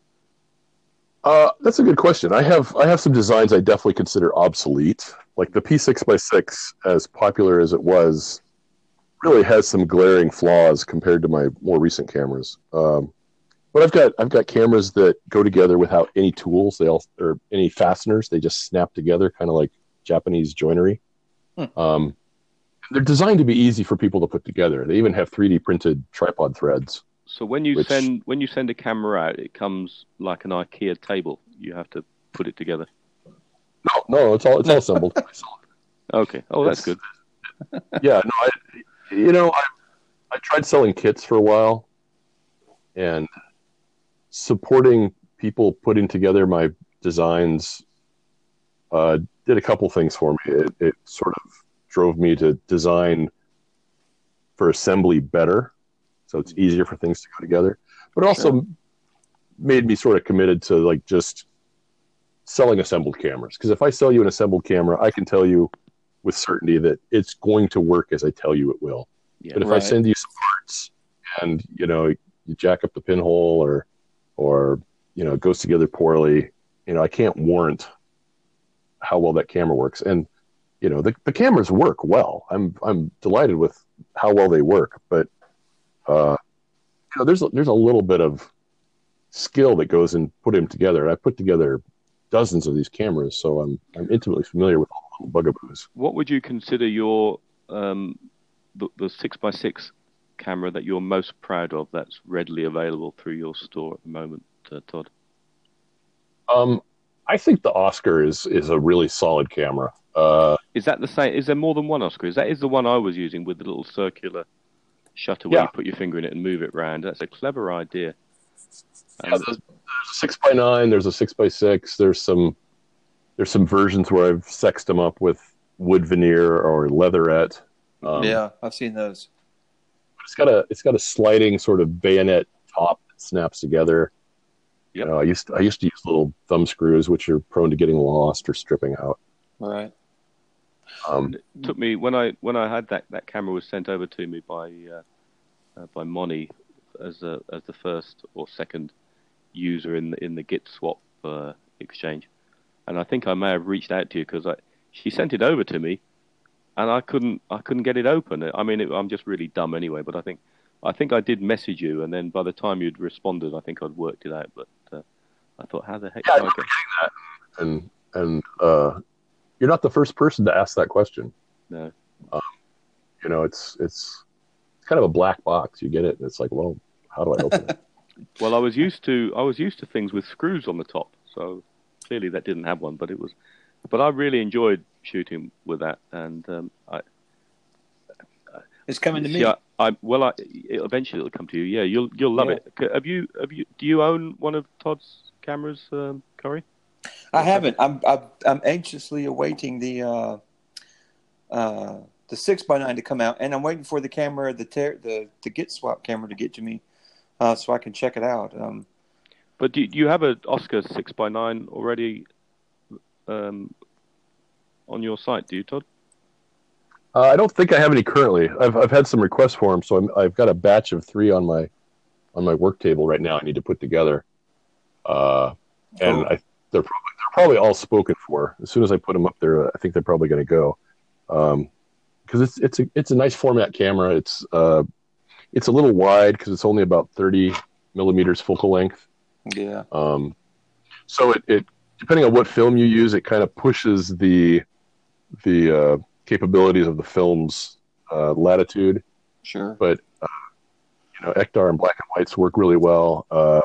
Uh, that's a good question. I have I have some designs I definitely consider obsolete. Like the P six by six, as popular as it was, really has some glaring flaws compared to my more recent cameras. Um, but I've got I've got cameras that go together without any tools. They all or any fasteners. They just snap together, kind of like Japanese joinery. Hmm. Um, they're designed to be easy for people to put together. They even have three D printed tripod threads. So when you which, send when you send a camera out, it comes like an IKEA table. You have to put it together. No, no, it's all it's all assembled. Okay. Oh, that's good. Yeah, no, I, you know, I I tried selling kits for a while, and supporting people putting together my designs uh, did a couple things for me. It, it sort of drove me to design for assembly better, so it's easier for things to go together. But it also sure. made me sort of committed to like just selling assembled cameras. Because if I sell you an assembled camera, I can tell you with certainty that it's going to work as I tell you it will. Yeah, but if right. I send you some parts and, you know, you jack up the pinhole or, or, you know, it goes together poorly, you know, I can't warrant how well that camera works. And, you know, the, the cameras work well. I'm, I'm delighted with how well they work, but, uh, you know, there's, a, there's a little bit of skill that goes in putting them together. And I put together dozens of these cameras, so I'm, I'm intimately familiar with all the bugaboos. What would you consider your, um, the, the six by six camera that you're most proud of that's readily available through your store at the moment, uh, Todd? Um, I think the Oscar is, is a really solid camera. Uh, is that the same? Is there more than one Oscar? Is that is the one I was using with the little circular shutter where yeah. you put your finger in it and move it around? That's a clever idea. Um, yeah, there's, there's a six by nine. There's a six by six. There's some there's some versions where I've sexed them up with wood veneer or leatherette. Um, yeah, I've seen those. It's got a it's got a sliding sort of bayonet top that snaps together. You know, I used to, I used to use little thumb screws, which are prone to getting lost or stripping out. Right. Um, it took me when I when I had that, that camera was sent over to me by uh, uh, by Moni as a, as the first or second user in the, in the Git swap uh, exchange, and I think I may have reached out to you because I she sent it over to me, and I couldn't I couldn't get it open. I mean, it, I'm just really dumb anyway. But I think I think I did message you, and then by the time you'd responded, I think I'd worked it out. But uh, I thought, how the heck? yeah, I do I remember get... getting that, and and uh, you're not the first person to ask that question. No. Um, you know, it's it's it's kind of a black box. You get it, and it's like, well, how do I open it? Well, I was used to I was used to things with screws on the top, so clearly that didn't have one. But it was, but I really enjoyed shooting with that, and um, I. It's coming to me. Yeah, I, well, I, it, eventually it'll come to you. Yeah, you'll you'll love Yeah. it. Have you have you do you own one of Todd's cameras, um, Corey? I haven't. I'm I'm, I'm anxiously awaiting the uh, uh, the six by nine to come out, and I'm waiting for the camera, the ter- the the Git swap camera to get to me, uh, so I can check it out. Um, But do, do you have an Oscar six by nine already um, on your site? Do you, Todd? Uh, I don't think I have any currently. I've I've had some requests for them, so I'm, I've got a batch of three on my on my work table right now. I need to put together, uh, and Cool. I, they're probably they're probably all spoken for. As soon as I put them up there, I think they're probably going to go, because um, it's it's a it's a nice format camera. It's uh it's a little wide because it's only about thirty millimeters focal length. yeah. Um, so it, it depending on what film you use, it kind of pushes the the uh, capabilities of the film's uh, latitude. Sure. But uh, you know, Ektar and black and whites work really well. Uh,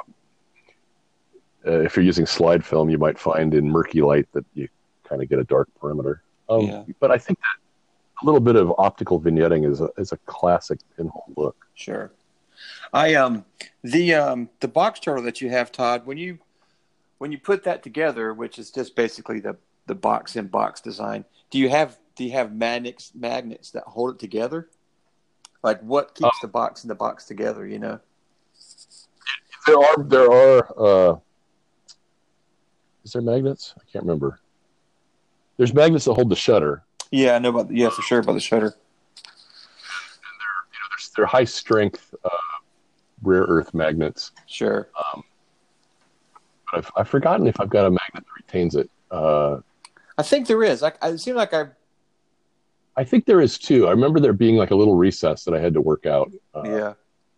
uh, if you're using slide film, you might find in murky light that you kind of get a dark perimeter. Um, Yeah. But I think that a little bit of optical vignetting is a is a classic pinhole look. Sure. I um the um the box turtle that you have, Todd, when you when you put that together, which is just basically the the box in box design, do you have do you have magnets magnets that hold it together? Like what keeps Um, the box in the box together, you know? There are there are uh, is there magnets? I can't remember. There's magnets that hold the shutter. Yeah, I know about the, yeah, for sure about the shutter. You know, there's, they're high strength uh, rare earth magnets. Sure. Um, but I've I've forgotten if I've got a magnet that retains it. Uh, I think there is. I, I it seems like I I think there is too. I remember there being like a little recess that I had to work out. Uh, yeah.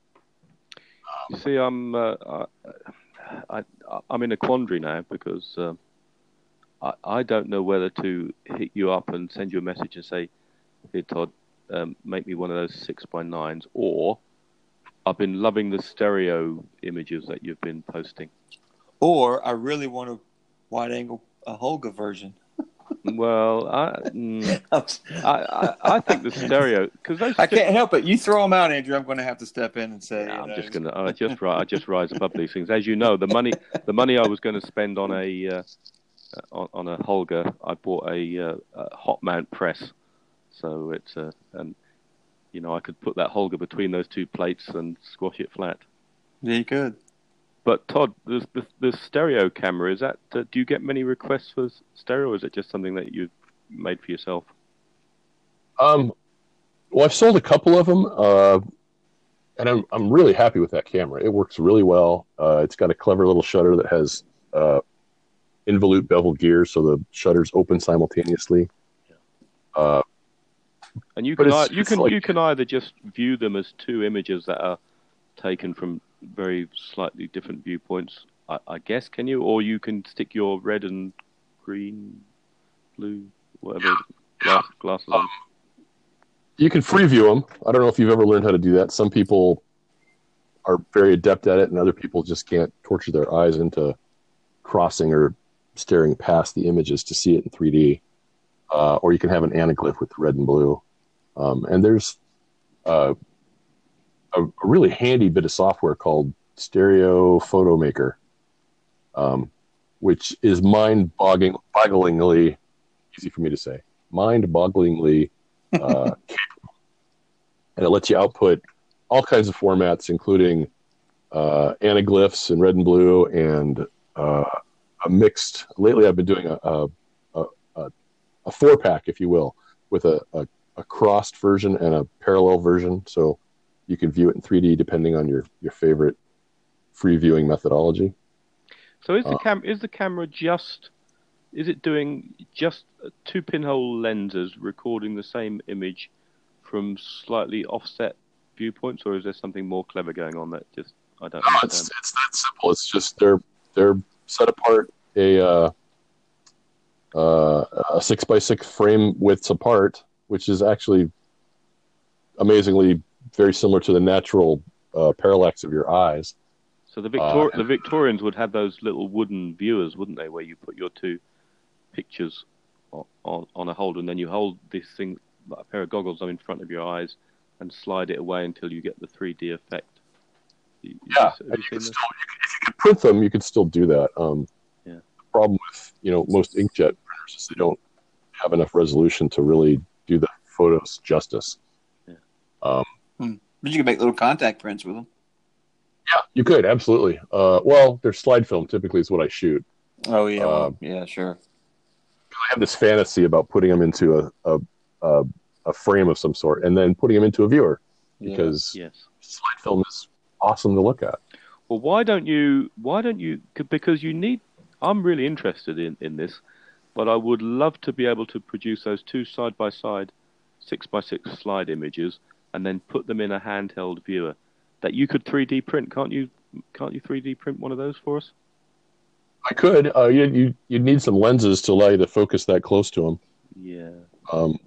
You see, I'm uh, I, I I'm in a quandary now because uh, I I don't know whether to hit you up and send you a message and say, "Hey Todd, um, make me one of those six by nines," or I've been loving the stereo images that you've been posting. Or I really want a wide angle a Holga version. Well, I mm, I, I I think the stereo because those I can't help it. You throw them out, Andrew. I'm going to have to step in and say. Yeah, you I'm know, just gonna. I just ri- I just rise above these things. As you know, the money the money I was going to spend on a uh, on, on a Holga, I bought a, uh, a hot mount press, so it's uh, and you know I could put that Holga between those two plates and squash it flat. Yeah, you could. But Todd, the the, the stereo camera is that? Uh, do you get many requests for stereo, or is it just something that you've made for yourself? Um, well, I've sold a couple of them, uh, and I'm I'm really happy with that camera. It works really well. Uh, it's got a clever little shutter that has uh, involute bevel gears, so the shutters open simultaneously. Uh, And you But can it's- ei- you it's can like- you can either just view them as two images that are taken from very slightly different viewpoints, I, I guess. Can you, or you can stick your red and green, blue, whatever glass, glasses on. you can free view them. I don't know if you've ever learned how to do that. Some people are very adept at it, and other people just can't torture their eyes into crossing or staring past the images to see it in three D. Uh, or you can have an anaglyph with the red and blue. Um, and there's uh, a, a really handy bit of software called Stereo Photo Maker, um, which is mind-bogglingly, easy for me to say, mind-bogglingly uh, capable. And it lets you output all kinds of formats, including uh, anaglyphs in red and blue, and uh, a mixed. Lately, I've been doing a a, a, a four pack, if you will, with a, a, a crossed version and a parallel version, so you can view it in three D depending on your, your favorite free viewing methodology. So is the Uh, cam is the camera just is it doing just two pinhole lenses recording the same image from slightly offset viewpoints, or is there something more clever going on that just I don't no, it's understand? it's that simple. It's just they're they're set apart a uh, uh, a six by six frame widths apart, which is actually amazingly very similar to the natural uh, parallax of your eyes. So the Victor Uh, the Victorians would have those little wooden viewers, wouldn't they, where you put your two pictures on, on, on a holder, and then you hold this thing, like a pair of goggles, on in front of your eyes, and slide it away until you get the three D effect. You- you Yeah, just- have and you you can seen still, you can, if you could print them, you could still do that. Um, Yeah. The problem with you know most inkjet printers is they don't have enough resolution to really do the photos justice. Yeah. Um, But you can make little contact prints with them. yeah, you could absolutely. Uh, well, their slide film typically is what I shoot. Oh yeah, well, Um, yeah, sure. I have this fantasy about putting them into a a, a a frame of some sort and then putting them into a viewer because Yes. slide film is awesome to look at. Well, why don't you? Why don't you? c- Because you need. I'm really interested in in this, but I would love to be able to produce those two side by side, six by six slide images, and then put them in a handheld viewer that you could three D print. Can't you? Can't you three D print one of those for us? I could. Uh, you you you'd need some lenses to allow you to focus that close to them. Yeah. Um,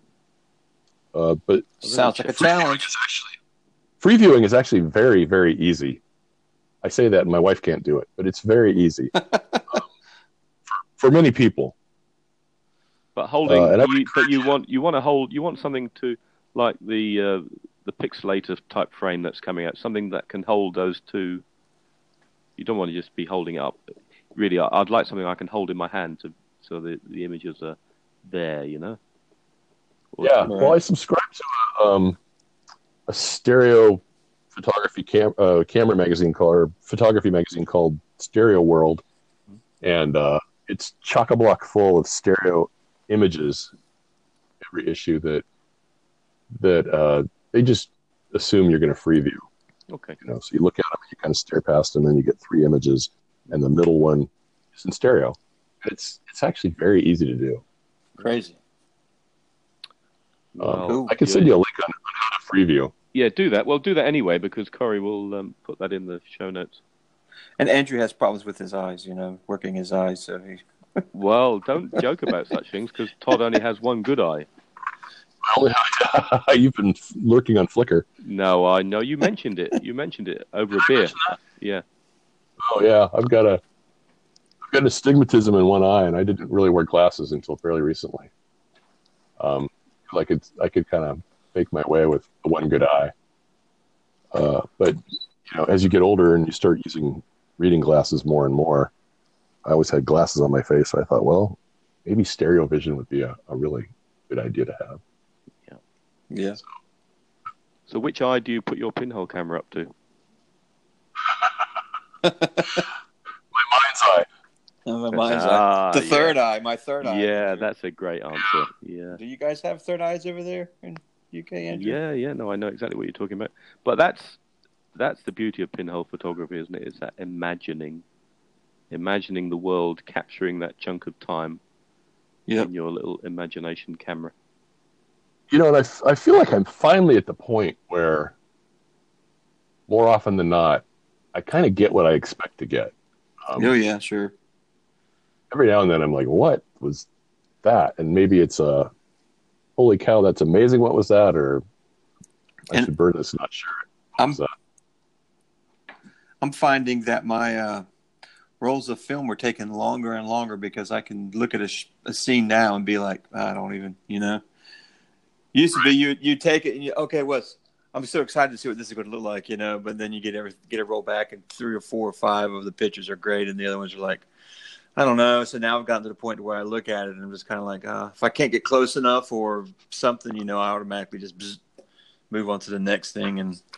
uh, but Sounds like a free viewing challenge. is actually free viewing is actually very very easy. I say that, and my wife can't do it, but it's very easy um, for, for many people. But holding, Uh, and I would you, but you encourage you- want you want to hold, you want something to like the uh, the pixelator type frame that's coming out, something that can hold those two. You don't want to just be holding it up. Really, I- I'd like something I can hold in my hand to so the the images are there, you know. Or Yeah, to- well, I subscribe to a, um, a stereo photography cam- uh, camera magazine called, or photography magazine called Stereo World, and uh, it's chock-a-block full of stereo images. Every issue that that uh, they just assume you're going to free view. Okay. You know, so you look at them, you kind of stare past them, and you get three images, and the middle one is in stereo. It's it's actually very easy to do. Crazy. Um, Well, Cool. I can yeah. send you a link on, on how to free view. Yeah, do that. Well, do that anyway because Corey will um, put that in the show notes. And Andrew has problems with his eyes, you know, working his eyes. So he, Well, don't joke about such things because Todd only has one good eye. I only have, you've been lurking on Flickr. No, I know you mentioned it. You mentioned it over a beer. Yeah. Oh yeah, I've got a I've got astigmatism in one eye, and I didn't really wear glasses until fairly recently. Um, 'cause I could I could kind of make my way with the one good eye. Uh, but you know, as you get older and you start using reading glasses more and more, I always had glasses on my face. So I thought, well, maybe stereo vision would be a, a really good idea to have. yeah. So which eye do you put your pinhole camera up to? My mind's eye. Oh, mine's Ah, eye. The yeah. third eye, my third eye. Yeah, that's a great answer. Yeah. Do you guys have third eyes over there in U K, Andrew? Yeah, yeah, no, I know exactly what you're talking about. But that's that's the beauty of pinhole photography, isn't it? It's that imagining, imagining the world, capturing that chunk of time Yep. in your little imagination camera. You know, and I, f- I feel like I'm finally at the point where, more often than not, I kind of get what I expect to get. Um, Oh yeah, sure. every now and then I'm like, what was that? And maybe it's a, holy cow, that's amazing. What was that? Or I And- should burn this nut shirt. What I'm was that? I'm finding that my uh, rolls of film are taking longer and longer because I can look at a, sh- a scene now and be like, I don't even, you know. Used to be you you take it and you okay, what's I'm so excited to see what this is going to look like, you know. But then you get every get a roll back and three or four or five of the pictures are great and the other ones are like, I don't know. So now I've gotten to the point where I look at it and I'm just kind of like, uh, if I can't get close enough or something, you know, I automatically just bzz, move on to the next thing and.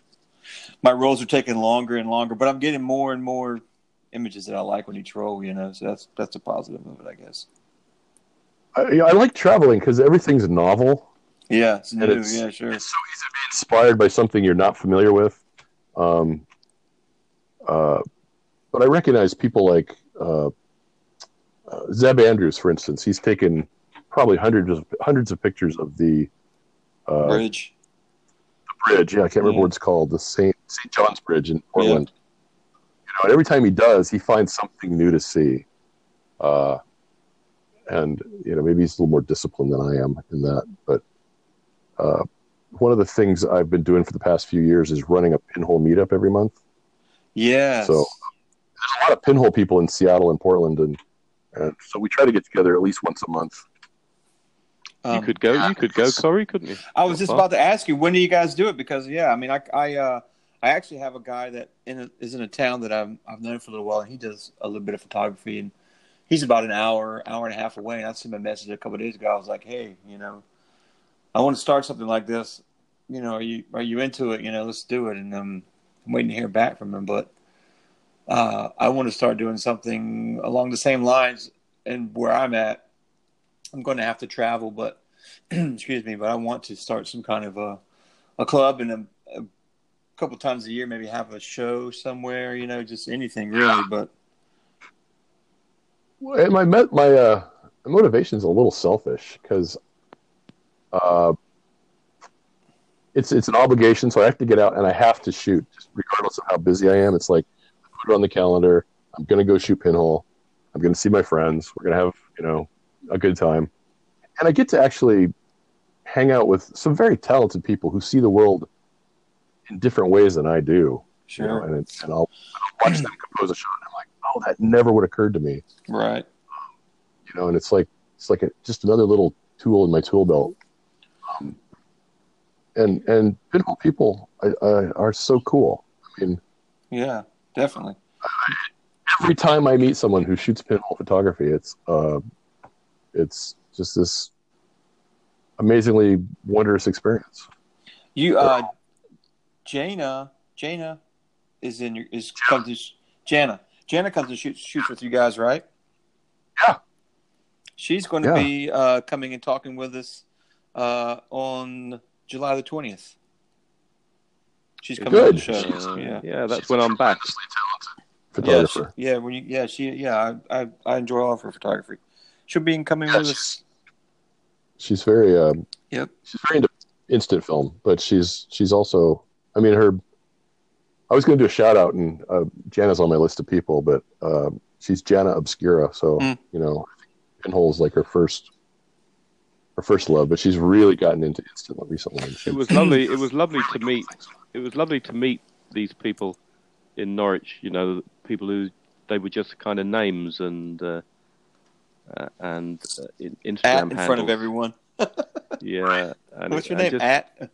my rolls are taking longer and longer, but I'm getting more and more images that I like on each roll. You know, so that's that's a positive of it, I guess. I, I like traveling because everything's novel. Yeah, it's new. It's, yeah, sure. It's so easy to be inspired by something you're not familiar with. Um, uh, but I recognize people like uh, uh, Zeb Andrews, for instance. He's taken probably hundreds of hundreds of pictures of the uh, bridge. The bridge, yeah, I can't remember yeah. what it's called. The Saint Saint John's Bridge in Portland. Yeah. You know, and every time he does, he finds something new to see. Uh, and you know, maybe he's a little more disciplined than I am in that, but. Uh, one of the things I've been doing for the past few years is running a pinhole meetup every month. Yes. So there's a lot of pinhole people in Seattle and Portland, and, and so we try to get together at least once a month. Um, you could go. You could go, Corey, couldn't you? I was just about to ask you, when do you guys do it? Because yeah, I mean, I I uh, I actually have a guy that in a, is in a town that I've I've known for a little while, and he does a little bit of photography, and he's about an hour, hour and a half away. And I sent him a message a couple of days ago. I was like, hey, you know. I want to start something like this. You know, are you are you into it? You know, let's do it. And um, I'm waiting to hear back from him. But uh, I want to start doing something along the same lines. And where I'm at, I'm going to have to travel. But excuse me. But I want to start some kind of a a club and a, a couple times a year, maybe have a show somewhere. You know, just anything really. But well, my my uh, motivation is a little selfish because. Uh, it's it's an obligation, so I have to get out and I have to shoot, just regardless of how busy I am. It's like I put it on the calendar. I'm gonna go shoot pinhole. I'm gonna see my friends. We're gonna have you know a good time, and I get to actually hang out with some very talented people who see the world in different ways than I do. Sure. You know, and it's, and I'll, I'll watch them compose a shot, and I'm like, oh, that never would have occurred to me. Right. You know, and it's like it's like a, just another little tool in my tool belt. Um, and and pinhole people uh, uh, are so cool. I mean, yeah, definitely. Every time I meet someone who shoots pinhole photography, it's uh, it's just this amazingly wondrous experience. You, uh, Jana, Jana is in your is comes to, Jana. Jana comes and shoots shoots with you guys, right? Yeah. She's going to yeah. be uh, coming and talking with us. Uh, on July the twentieth. She's coming Good. to the show. Uh, yeah, yeah, that's when I'm back. Photographer. Yeah, she, yeah, when you, yeah, she, yeah, I, I, I enjoy all of her photography. She'll be coming yeah, with she's, us. She's very, um, yep. She's very into instant film, but she's she's also. I mean, her. I was going to do a shout out, and uh, Jana's on my list of people, but uh, she's Jana Obscura, so mm. you know, pinhole is like her first. Her first love, but she's really gotten into instant recently. It was lovely. It was lovely to meet. It was lovely to meet these people in Norwich. You know, people who they were just kind of names and uh, uh, and uh, in, Instagram at in handles. front of everyone. Yeah. And, What's your name? Just, at.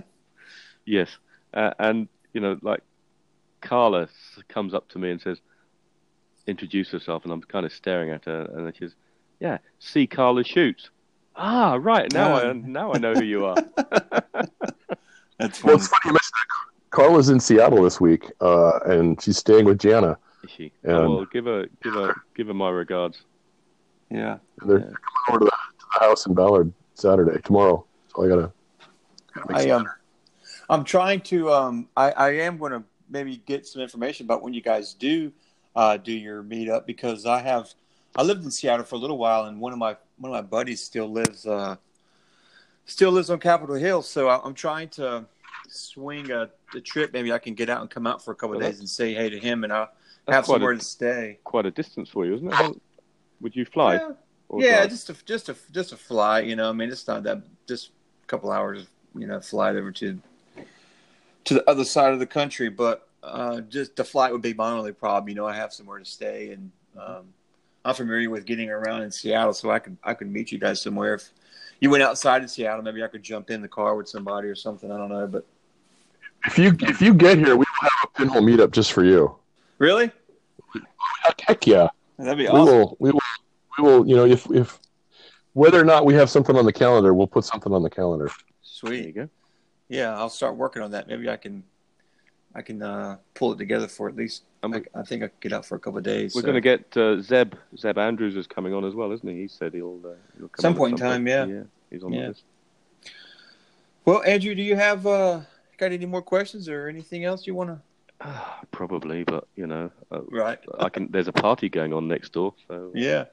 Yes, uh, and you know, like Carla comes up to me and says, "Introduce herself," and I'm kind of staring at her, and she says, "Yeah, see Carla shoots." Ah, right. Now um, I now I know who you are. That's funny. Well, it's funny you mentioned that. Carla's in Seattle this week, uh, and she's staying with Jana. Is she? And, oh, well, give her give her give her my regards. Yeah. And they're, yeah. they're coming over to the, to the house in Ballard Saturday tomorrow. So I gotta. gotta make I um, I'm trying to um, I I am going to maybe get some information about when you guys do uh do your meetup, because I have I lived in Seattle for a little while, and one of my One of my buddies still lives, uh, still lives on Capitol Hill. So I, I'm trying to swing a, a trip. Maybe I can get out and come out for a couple of well, days and say hey to him, and I'll have somewhere a, to stay. Quite a distance for you, isn't it? How, would you fly? Yeah, yeah just a just a just a fly. You know, I mean, it's not that just a couple hours. You know, flight over to to the other side of the country, but uh, just the flight would be my only problem. You know, I have somewhere to stay, and um, I'm familiar with getting around in Seattle, so I could I could meet you guys somewhere. If you went outside of Seattle, maybe I could jump in the car with somebody or something. I don't know, but if you if you get here, we will have a pinhole meetup just for you. Really? Heck yeah! That'd be we awesome. Will, we will we will you know if if whether or not we have something on the calendar, we'll put something on the calendar. Sweet. There you go. Yeah, I'll start working on that. Maybe I can I can uh, pull it together for at least. I, I think I can get out for a couple of days. We're so. going to get uh, Zeb. Zeb Andrews is coming on as well, isn't he? He said he'll, uh, he'll come some on point at some in time. point. Yeah, yeah, he's on yeah. the list. Well, Andrew, do you have uh, got any more questions or anything else you want to? Uh, probably, but you know, uh, right. I can. There's a party going on next door, so yeah.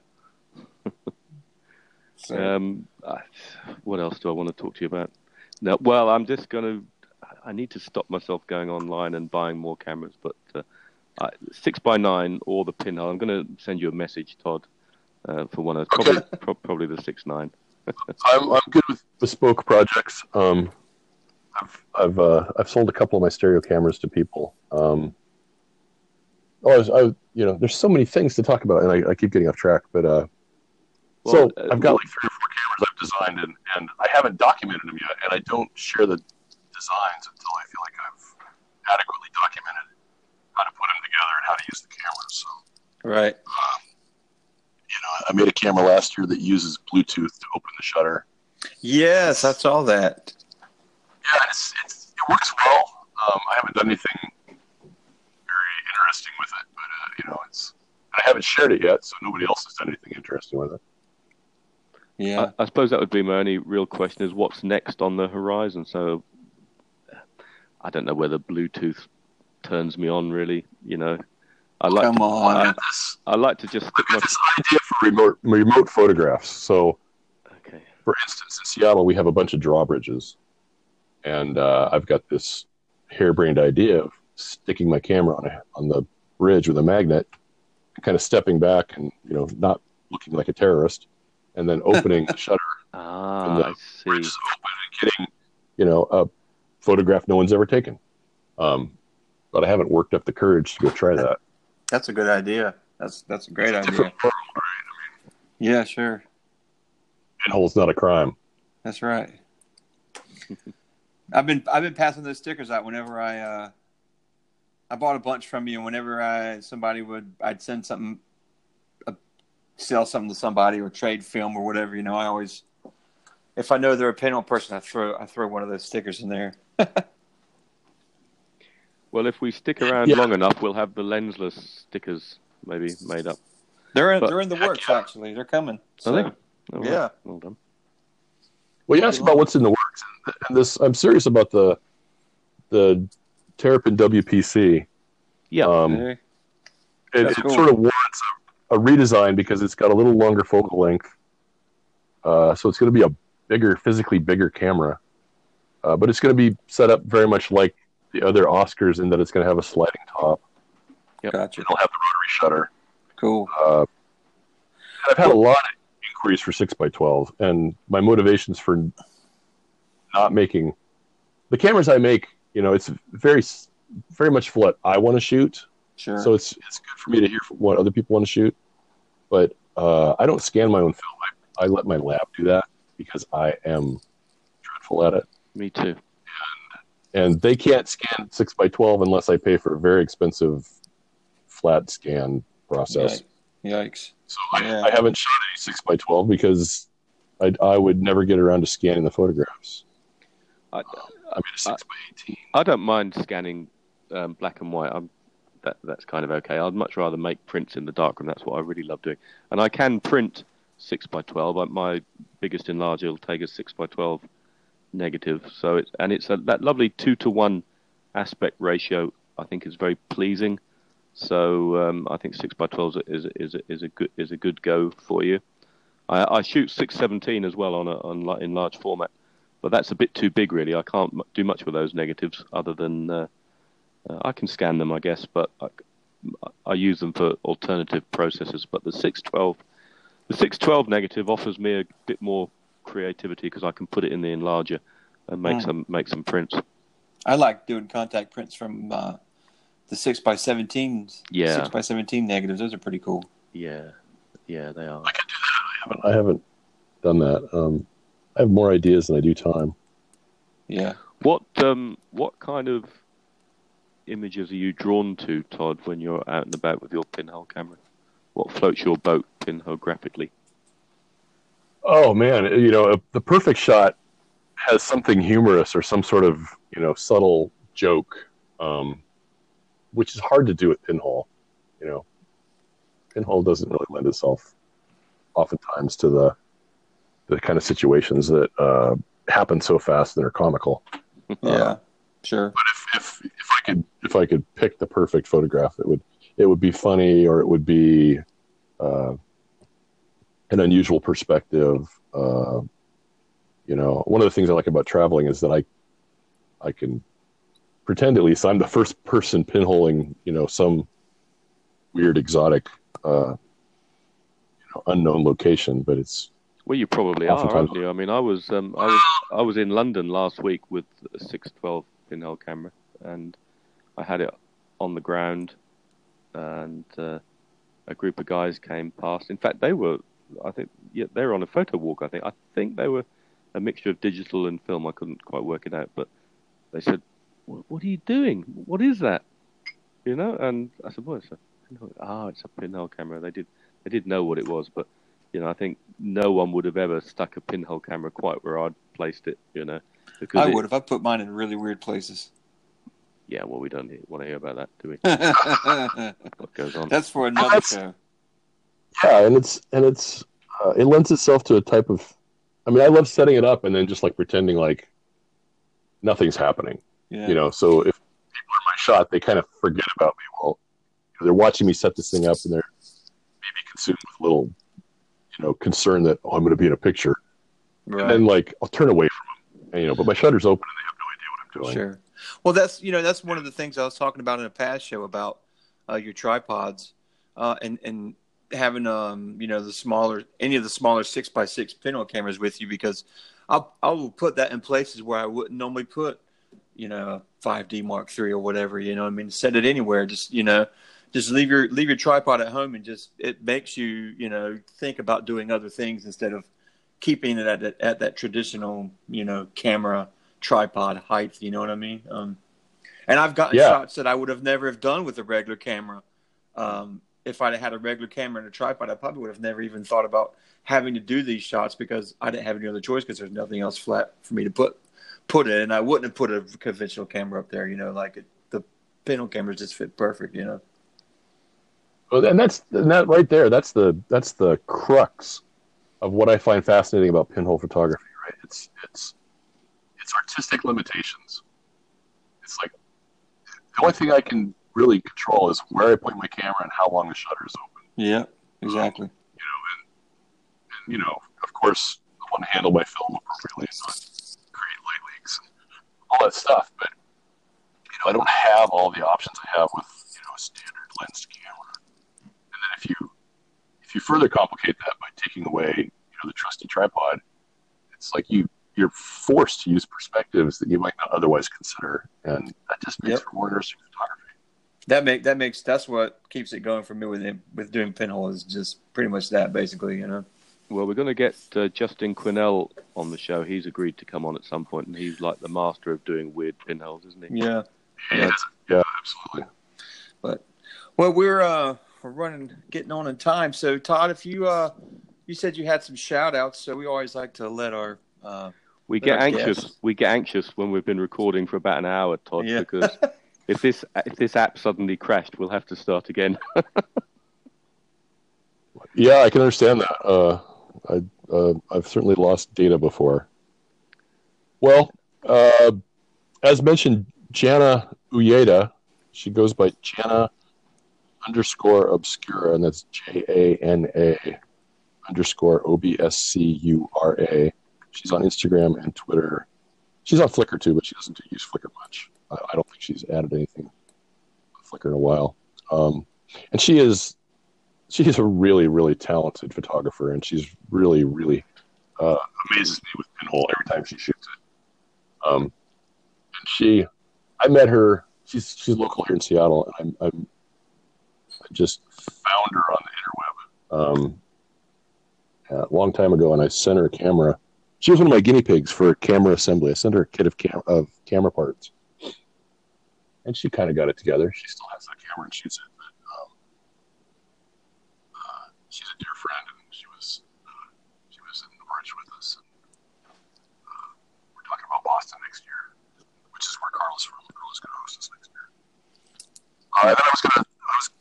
so. Um, I, what else do I want to talk to you about? No, well, I'm just going to. I need to stop myself going online and buying more cameras, but uh, I, six by nine or the pinhole. I'm going to send you a message, Todd, uh, for one of probably Okay. pro- probably the six nine. I'm I'm good with bespoke projects. Um, I've I've uh, I've sold a couple of my stereo cameras to people. Um, oh, I, was, I you know, there's so many things to talk about, and I, I keep getting off track. But uh, Well, so uh, I've got like three or four cameras I've designed, and, and I haven't documented them yet, and I don't share the designs until I feel like I've adequately documented how to put them together and how to use the cameras. So, right. uh, you know, I made a camera last year that uses Bluetooth to open the shutter. Yes, I saw that. Yeah, it's, it's it works well. Um, I haven't done anything very interesting with it, but uh, you know, it's I haven't shared it yet, so nobody else has done anything interesting with it. Yeah. I, I suppose that would be my only real question: is what's next on the horizon? So, I don't know whether Bluetooth turns me on. Really, you know, I like. Come to, on. I've got this, I like to just. I've Stick my, got this idea for remote remote photographs. So, okay. for instance, in Seattle, we have a bunch of drawbridges, and uh, I've got this harebrained idea of sticking my camera on a, on the bridge with a magnet, kind of stepping back and you know not looking like a terrorist, and then opening the shutter. Ah, And the I see. bridge is open and getting, you know, a photograph no one's ever taken. Um, but I haven't worked up the courage to go try that. That's a good idea. That's that's a great It's a idea. different form, right? Yeah, sure. Pinhole's not a crime. That's right. I've been I've been passing those stickers out whenever I uh, I bought a bunch from you, and whenever I somebody would I'd send something, uh, sell something to somebody or trade film or whatever. You know, I always, if I know they're a pinhole person, I throw I throw one of those stickers in there. Well, if we stick around Yeah. long enough, we'll have the lensless stickers maybe made up. They're in, But- they're in the works actually. They're coming. So, Are they? Oh, well, yeah. Well done. Well, you asked about what's in the works, and, and this I'm serious about the the Terrapin W P C. Yeah. Um, Okay. it, That's it cool. sort of warrants a, a redesign because it's got a little longer focal length. Uh, so it's going to be a bigger, physically bigger camera, uh, but it's going to be set up very much like the other Oscars in that it's going to have a sliding top. Gotcha. It'll have the rotary shutter. Cool. Uh, I've had a lot of inquiries for six by twelve, and my motivations for not making the cameras I make, you know, it's very, very much for what I want to shoot. Sure. So it's it's good for me to hear what other people want to shoot, but uh, I don't scan my own film. I, I let my lab do that because I am dreadful at it, Me too. and they can't scan six by twelve unless I pay for a very expensive flat scan process. Yikes. So I, Yeah. I haven't shot any six by twelve because I, I would never get around to scanning the photographs. I, I made a six by eighteen. I don't mind scanning um, black and white. I'm, that that's kind of okay. I'd much rather make prints in the darkroom. That's what I really love doing. And I can print six by twelve. I, my biggest enlarger will take a six by twelve negative. So it's and it's a, that lovely two to one aspect ratio. I think is very pleasing. So um, I think six by twelve is is is a good is a good go for you. I, I shoot six seventeen as well on a on in large format, but that's a bit too big really. I can't m- do much with those negatives other than uh, uh, I can scan them, I guess, but I, I use them for alternative processes. But the six twelve, the six twelve negative offers me a bit more creativity because I can put it in the enlarger and make Mm. some make some prints. I like doing contact prints from uh, the six by seventeens. Yeah. Six by seventeen negatives. Those are pretty cool. Yeah, yeah, they are. I could do that. I haven't, I haven't done that. Um, I have more ideas than I do time. Yeah. What um what kind of images are you drawn to, Todd, when you're out and about with your pinhole camera? What floats your boat pinhole graphically? Oh man, you know, the perfect shot has something humorous or some sort of, you know, subtle joke. Um, which is hard to do with pinhole. You know, pinhole doesn't really lend itself oftentimes to the the kind of situations that uh, happen so fast and are comical. Yeah, uh, sure. But if, if if I could if I could pick the perfect photograph, it would it would be funny, or it would be uh, an unusual perspective. Uh, you know, one of the things I like about traveling is that I I can pretend, at least, I'm the first person pinholing, you know, some weird, exotic, uh, you know, unknown location. But it's well, you probably are, aren't you? I mean, I was um, I was I was in London last week with a six twelve pinhole camera, and I had it on the ground, and uh, a group of guys came past. In fact, they were, I think, yeah, they were on a photo walk. I think, I think they were a mixture of digital and film. I couldn't quite work it out, but they said, "What, what are you doing? What is that?" You know, and I said, "Well, it's a pinhole." Ah, it's a pinhole camera. They did, they did know what it was, but you know, I think no one would have ever stuck a pinhole camera quite where I'd placed it. You know, because I would have. I put mine in really weird places. Yeah, well, we don't want to hear about that, do we? What goes on? That's for another That's, show. Yeah, and it's and it's uh, it lends itself to a type of. I mean, I love setting it up and then just like pretending like nothing's happening. Yeah. You know, so if people are in my shot, they kind of forget about me. Well, they're watching me set this thing up, and they're maybe consumed with a little, you know, concern that, oh, I'm going to be in a picture. Right. And then like I'll turn away from them, and, you know, but my shutter's open and they have no idea what I'm doing. Sure. Well, that's, you know, that's one of the things I was talking about in a past show about uh, your tripods uh, and, and having, um, you know, the smaller, any of the smaller six by six pinhole cameras with you, because I'll, I will put that in places where I wouldn't normally put, you know, a five D Mark three or whatever, you know, I mean, set it anywhere, just, you know, just leave your, leave your tripod at home, and just, it makes you, you know, think about doing other things instead of keeping it at, at that traditional, you know, camera tripod height, you know what I mean? Um, and I've gotten yeah. shots that I would have never have done with a regular camera. Um, if I'd had a regular camera and a tripod, I probably would have never even thought about having to do these shots, because I didn't have any other choice, because there's nothing else flat for me to put put it. And I wouldn't have put a conventional camera up there, you know, like it, the pinhole cameras just fit perfect, you know. Well, and that's and that right there. That's the that's the crux of what I find fascinating about pinhole photography. Right? It's it's it's artistic limitations. It's like the only thing I can really control is where I point my camera and how long the shutter is open. Yeah, exactly. Um, you know, and, and you know, of course, I want to handle my film appropriately and not create light leaks and all that stuff. But you know, I don't have all the options I have with, you know, a standard lensed camera. And then if you if you further complicate that by taking away, you know, the trusty tripod, it's like you you're forced to use perspectives that you might not otherwise consider, and that just makes yep. for more interesting photography. That make that makes that's what keeps it going for me with him, with doing pinhole, is just pretty much that, basically, you know. Well, we're going to get uh, Justin Quinnell on the show. He's agreed to come on at some point, and he's like the master of doing weird pinholes, isn't he? Yeah, yeah, yeah, absolutely. But well, we're uh, we're running, getting on in time. So, Todd, if you uh, you said you had some shout outs, so we always like to let our uh, we let get our anxious. Guests. We get anxious when we've been recording for about an hour, Todd, yeah. because if this if this app suddenly crashed, we'll have to start again. Yeah, I can understand that. Uh, I, uh, I've certainly lost data before. Well, uh, as mentioned, Jana Uyeda, she goes by Jana underscore Obscura, and that's J A N A underscore O B S C U R A. She's on Instagram and Twitter. She's on Flickr too, but she doesn't use Flickr much. I, I don't think she's added anything on Flickr in a while. Um, and she is... She's a really, really talented photographer, and she's really, really uh, amazes me with pinhole every time she shoots it. Um, and she, I met her. She's she's local here in Seattle, and I'm, I'm I just found her on the interweb um, a long time ago, and I sent her a camera. She was one of my guinea pigs for camera assembly. I sent her a kit of cam- of camera parts, and she kind of got it together. She still has that camera and shoots it. She's a dear friend, and she was uh, she was in Norwich with us. And, uh, we're talking about Boston next year, which is where Carl's from. Carl's going to host us next year. Uh,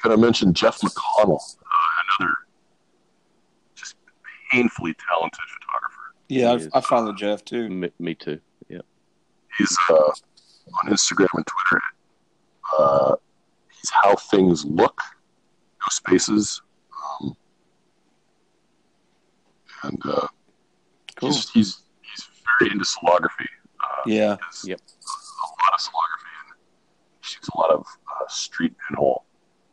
going to mention Jeff McConnell, uh, another just painfully talented photographer. Yeah, He is. I, I follow Jeff too. Me, me too. Yeah. He's uh, on Instagram and Twitter. Uh, he's How Things Look, no spaces. Um, and uh, Cool. he's, he's he's very into solography. Uh, Yeah. he does Yep. a lot of solography and shoots a lot of uh, street pinhole.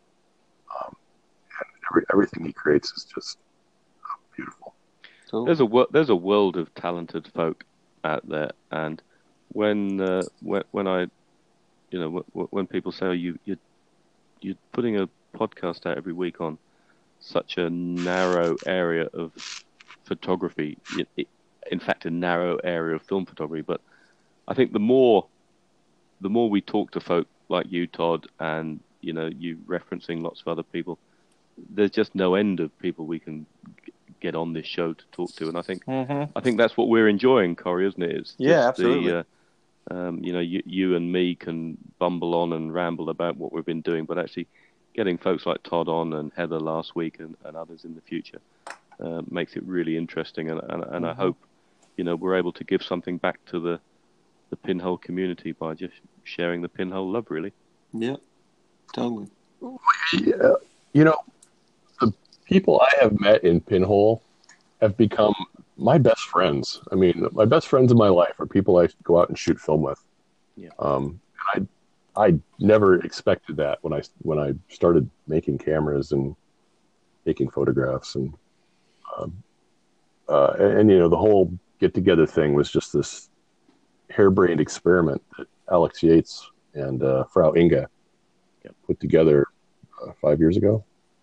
Um, and every, everything he creates is just uh, beautiful. Cool. There's a wor- there's a world of talented folk out there, and when uh, when when I, you know, w- when people say, oh, you you you're putting a podcast out every week on such a narrow area of photography, it, it, in fact, a narrow area of film photography, but I think the more the more we talk to folk like you, Todd, and you know, you referencing lots of other people, there's just no end of people we can g- get on this show to talk to, and I think Mm-hmm. I think that's what we're enjoying, Corey, isn't it? It's Yeah, just absolutely. The, uh, um, you know, you, you and me can bumble on and ramble about what we've been doing, but actually getting folks like Todd on and Heather last week and, and others in the future uh, makes it really interesting, and, and, and I Mhm. hope, you know, we're able to give something back to the, the pinhole community by just sharing the pinhole love, really. Yep. Totally. Yeah, you know, the people I have met in pinhole have become my best friends. I mean, my best friends in my life are people I go out and shoot film with. Yeah. Um, and I, I never expected that when I when I started making cameras and taking photographs, and um, uh, and, and you know, the whole get together thing was just this harebrained experiment that Alex Yates and uh, Frau Inga Yep. put together uh, five years ago,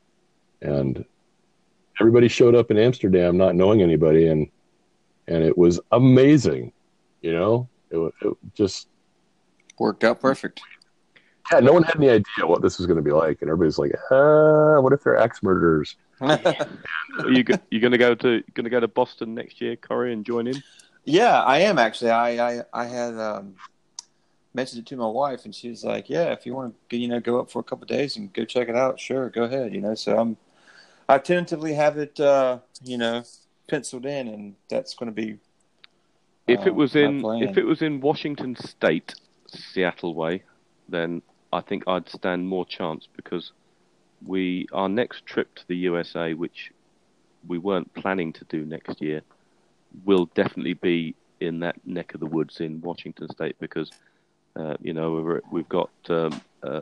and everybody showed up in Amsterdam not knowing anybody, and and it was amazing. You know, it, wa- it just Worked out perfect. yeah, no one had any idea what this was going to be like, and everybody's like, uh, what if they're axe murderers? Are you go, you going to go to going to go to Boston next year, Corey, and join in? Yeah, I am actually. I I, I had um, mentioned it to my wife, and she was like, "Yeah, if you want to, you know, go up for a couple of days and go check it out, sure, go ahead." You know, so I'm, I tentatively have it, uh, you know, penciled in, and that's going to be. If uh, it was my in plan. if it was in Washington State, Seattle way, then I think I'd stand more chance, because we our next trip to the U S A, which we weren't planning to do next year, will definitely be in that neck of the woods in Washington State, because uh, you know we're, we've got um, uh,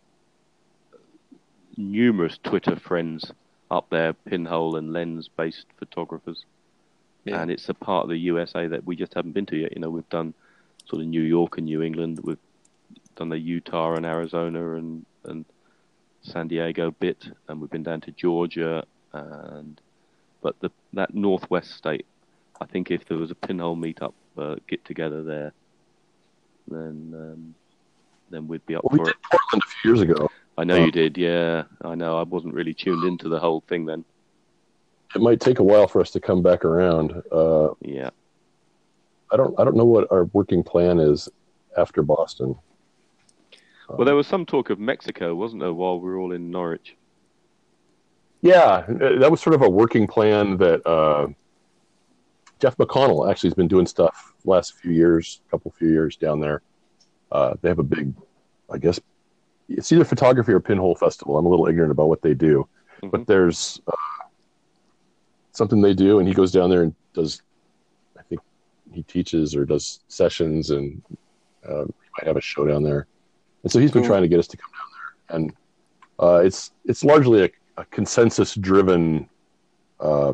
numerous Twitter friends up there, pinhole and lens based photographers. Yeah. And it's a part of the U S A that we just haven't been to yet. You know, we've done sort of New York and New England. We've done the Utah and Arizona and, and San Diego bit, and we've been down to Georgia. And but the that Northwest state, I think if there was a pinhole meetup uh, get together there, then um, then we'd be up Well, we for did it. Portland a few years ago. I know um, you did, yeah. I know. I wasn't really tuned into the whole thing then. It might take a while for us to come back around. Uh, Yeah. I don't I don't know what our working plan is after Boston. Well, there was some talk of Mexico, wasn't there, while we were all in Norwich? Yeah, that was sort of a working plan that uh, Jeff McConnell actually has been doing stuff the last few years, couple few years down there. Uh, they have a big, I guess, it's either photography or pinhole festival. I'm a little ignorant about what they do, Mhm. but there's uh, something they do, and he goes down there and does, I think he teaches or does sessions, and uh, he might have a show down there. And so he's been Cool. trying to get us to come down there, and uh, it's it's largely a, a consensus-driven uh,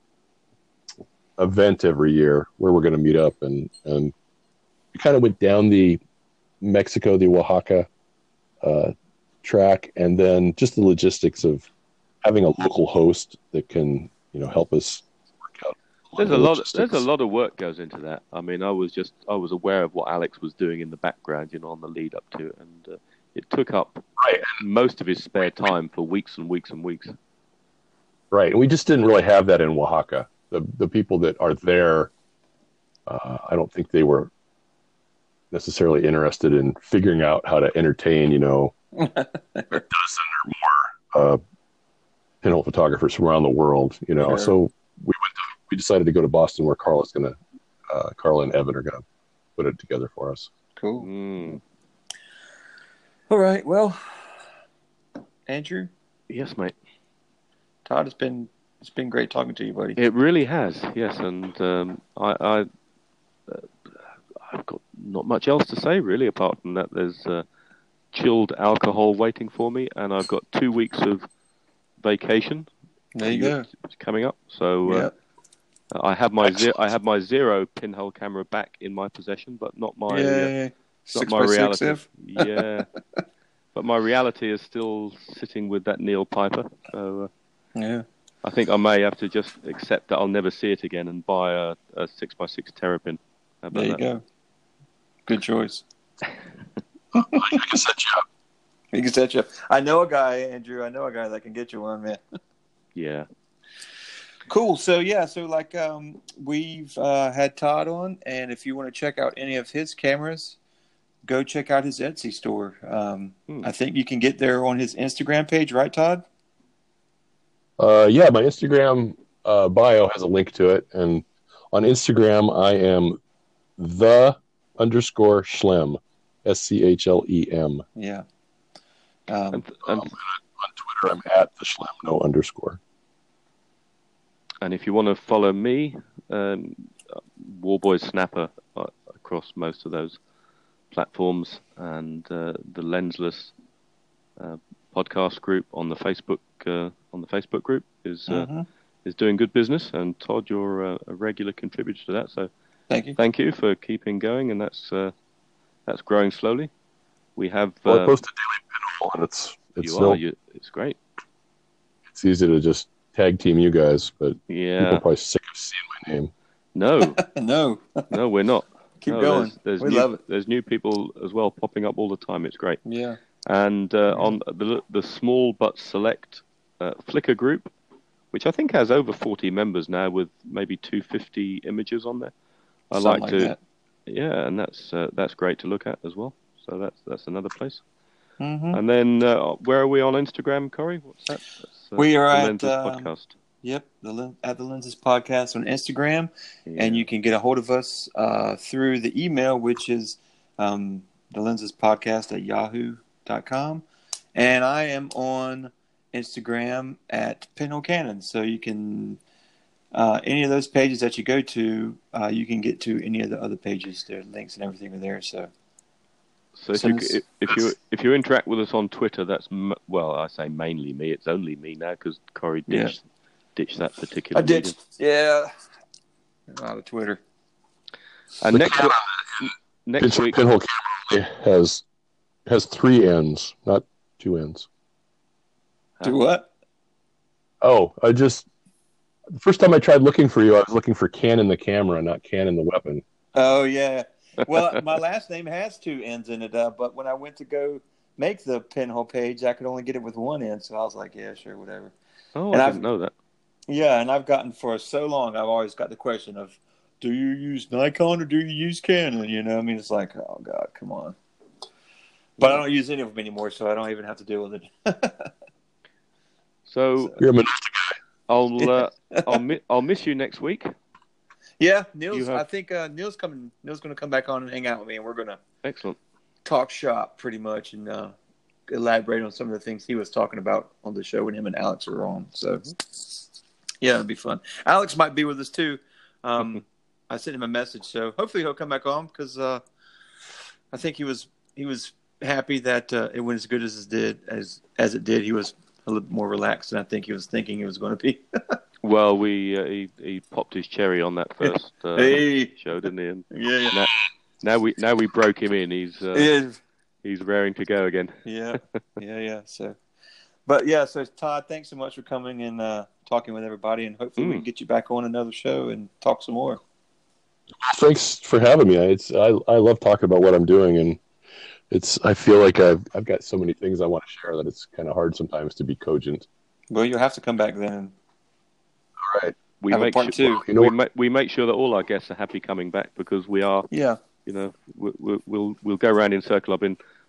event every year where we're going to meet up, and and we kind of went down the Mexico, the Oaxaca uh, track, and then just the logistics of having a local host that can, you know, help us work out. There's the a lot. There's logistics. a lot of work goes into that. I mean, I was just I was aware of what Alex was doing in the background, you know, on the lead up to it, and uh, it took up Right. most of his spare time for weeks and weeks and weeks. Right, and we just didn't really have that in Oaxaca. The the people that are there, uh, I don't think they were necessarily interested in figuring out how to entertain, you know, a dozen or more uh, pinhole photographers from around the world. You know, Sure. so we went. To, we decided to go to Boston, where Carla's going to, uh, Carla and Evan are going to put it together for us. Cool. Mm. All right. Well, Andrew, Yes, mate. Todd, it's been it's been great talking to you, buddy. It really has, yes, and um, I, I, uh, I've got not much else to say really, apart from that there's uh, chilled alcohol waiting for me, and I've got two weeks of vacation. There you go. Coming up, so uh, Yep. I have my ze- Excellent. I have my zero pinhole camera back in my possession, but not my uh, Yay. not Six my by six, reality. F. Yeah, but my reality is still sitting with that Neil Piper. So uh, Yeah. I think I may have to just accept that I'll never see it again and buy a, a six by six Terrapin. How about There you that? go. Good choice. I can set you up. You can set you up. I know a guy, Andrew. I know a guy that can get you one, man. Yeah. Cool. So yeah, so like um, we've uh, had Todd on, and if you want to check out any of his cameras, go check out his Etsy store. Um, Hmm. I think you can get there on his Instagram page, right, Todd? Uh, yeah, my Instagram uh, bio has a link to it, and on Instagram I am the underscore Schlem, S C H L E M. Yeah. Um, And, and On Twitter I'm at the Schlem, no underscore. and if you want to follow me, um, Warboy Snapper uh, across most of those platforms, and uh, the Lensless uh, podcast group on the Facebook uh, on the Facebook group is uh, mhm. is doing good business. And Todd, you're uh, a regular contributor to that, so Thank you. thank you for keeping going, and that's uh, that's growing slowly. We have Well, I uh, post a daily pinhole, and it's it's you no, are you, it's great. it's easy to just tag team you guys, but people Yeah, are probably sick of seeing my name. no, No. no, we're not. Keep No, going. There's, there's We new, love it. There's new people as well popping up all the time. It's great. Yeah. And uh, on the the small but select uh, Flickr group, which I think has over forty members now, with maybe two hundred fifty images on there. I Something like like to, that. yeah, and that's uh, that's great to look at as well. So that's that's another place. Mm-hmm. And then uh, where are we on Instagram, Corey? What's that? That's, uh, We are the at, Lenses um, podcast. Yep, the Len- at the Lenses Podcast on Instagram, Yeah. and you can get a hold of us uh, through the email, which is um, the Lenses Podcast at yahoo dot com. And I am on Instagram at Pinhole Cannon, so you can uh, any of those pages that you go to, uh, you can get to any of the other pages. There, links and everything are there. So So if you, Since- if, if you if you interact with us on Twitter, that's m- well, I say mainly me. It's only me now because Corey Yeah. ditched ditched that particular. I medium. ditched, yeah, out of Twitter. And The next camera, week, next Pin- week, pinhole camera has has three ends, not two ends. Do what? Oh, I just the first time I tried looking for you, I was looking for Canon the camera, not Canon the weapon. Oh yeah. Well, my last name has two N's in it, uh, but when I went to go make the pinhole page, I could only get it with one N. So I was like, yeah, sure, whatever. oh, and I I've- didn't know that. Yeah, and I've gotten for so long, I've always got the question of, do you use Nikon or do you use Canon? You know, I mean, it's like, oh God, come on. But I don't use any of them anymore, so I don't even have to deal with it. So You're a Minolta I'll uh, I'll mi- I'll miss you next week. Yeah, Neil's. You have- I think uh, Neil's coming. Neil's going to come back on and hang out with me, and we're going to Excellent. talk shop pretty much and uh, elaborate on some of the things he was talking about on the show when him and Alex were on. So, yeah, it'll be fun. Alex might be with us too. Um, I sent him a message, so hopefully he'll come back on because uh, I think he was he was happy that uh, it went as good as it did as as it did. He was a little more relaxed than I think he was thinking it was going to be. Well, we uh, he he popped his cherry on that first uh, Hey. show, didn't he? And yeah, yeah. now, now we now we broke him in. He's uh, Yeah. he's raring to go again. Yeah, yeah, yeah. So, but yeah, so Todd, thanks so much for coming and uh, talking with everybody, and hopefully we Mm. can get you back on another show and talk some more. Thanks for having me. It's I I love talking about what I'm doing, and it's I feel like I've I've got so many things I want to share that it's kind of hard sometimes to be cogent. Well, you'll have to come back then. All right. We Have a make part sure, two. You know we, what? ma- we make sure that all our guests are happy coming back because we are, Yeah, you know, we, we, we'll we'll go around in circle. I've been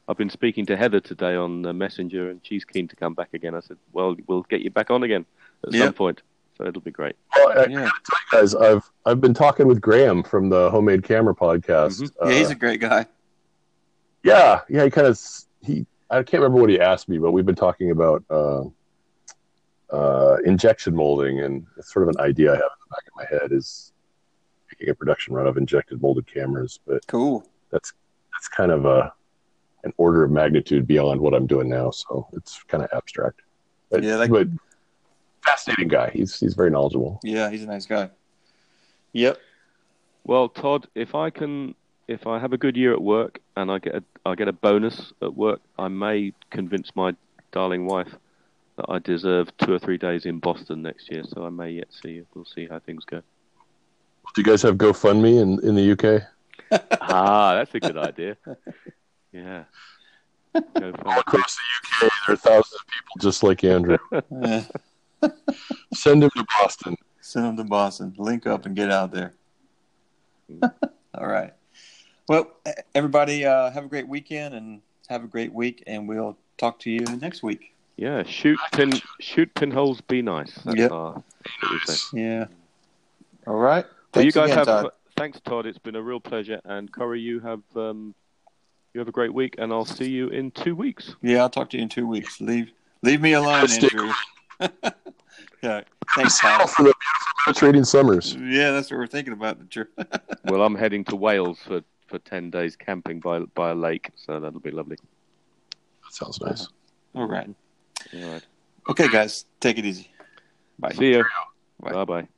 I've been speaking to Heather today on uh, Messenger, and she's keen to come back again. I said, well, we'll get you back on again at Yep. some point, so it'll be great. Well, I, Yeah. I gotta tell you guys, I've I've been talking with Graham from the Homemade Camera podcast. Mhm. Uh, Yeah, he's a great guy. yeah, yeah. He kind of he. I can't remember what he asked me, but we've been talking about uh, uh, injection molding, and it's sort of an idea I have in the back of my head is making a production run of injected molded cameras. But Cool. that's that's kind of a an order of magnitude beyond what I'm doing now, so it's kind of abstract. But, Yeah, that- but fascinating guy. He's he's very knowledgeable. Yeah, he's a nice guy. Yep. Well, Todd, if I can, if I have a good year at work and I get a, I get a bonus at work, I may convince my darling wife that I deserve two or three days in Boston next year. So I may yet see you. We'll see how things go. Do you guys have GoFundMe in, in the U K? Ah, that's a good idea. Yeah. Go for All it. across the U K, there are thousands of people just like Andrew. Eh, Send him to Boston. send him to Boston. Link up and get out there. All right. Well, everybody, uh, have a great weekend and have a great week, and we'll talk to you next week. Yeah, shoot pin, shoot pinholes, be nice. That's Yep. our, what we say. Yeah. All right. Well, you Thanks guys again, have. Todd. Thanks, Todd. It's been a real pleasure. And Corey, you have um, you have a great week, and I'll see you in two weeks. Yeah, I'll talk to you in two weeks. Leave leave me alone, Stay Andrew. Yeah. Come Thanks, Seattle Todd. for the beautiful Mediterranean summers. Yeah, that's what we're thinking about. The trip. Well, I'm heading to Wales for, for ten days camping by by a lake, so that'll be lovely. That sounds nice. All right. All right. Okay, guys, take it easy. Bye. See you. Bye. Bye bye.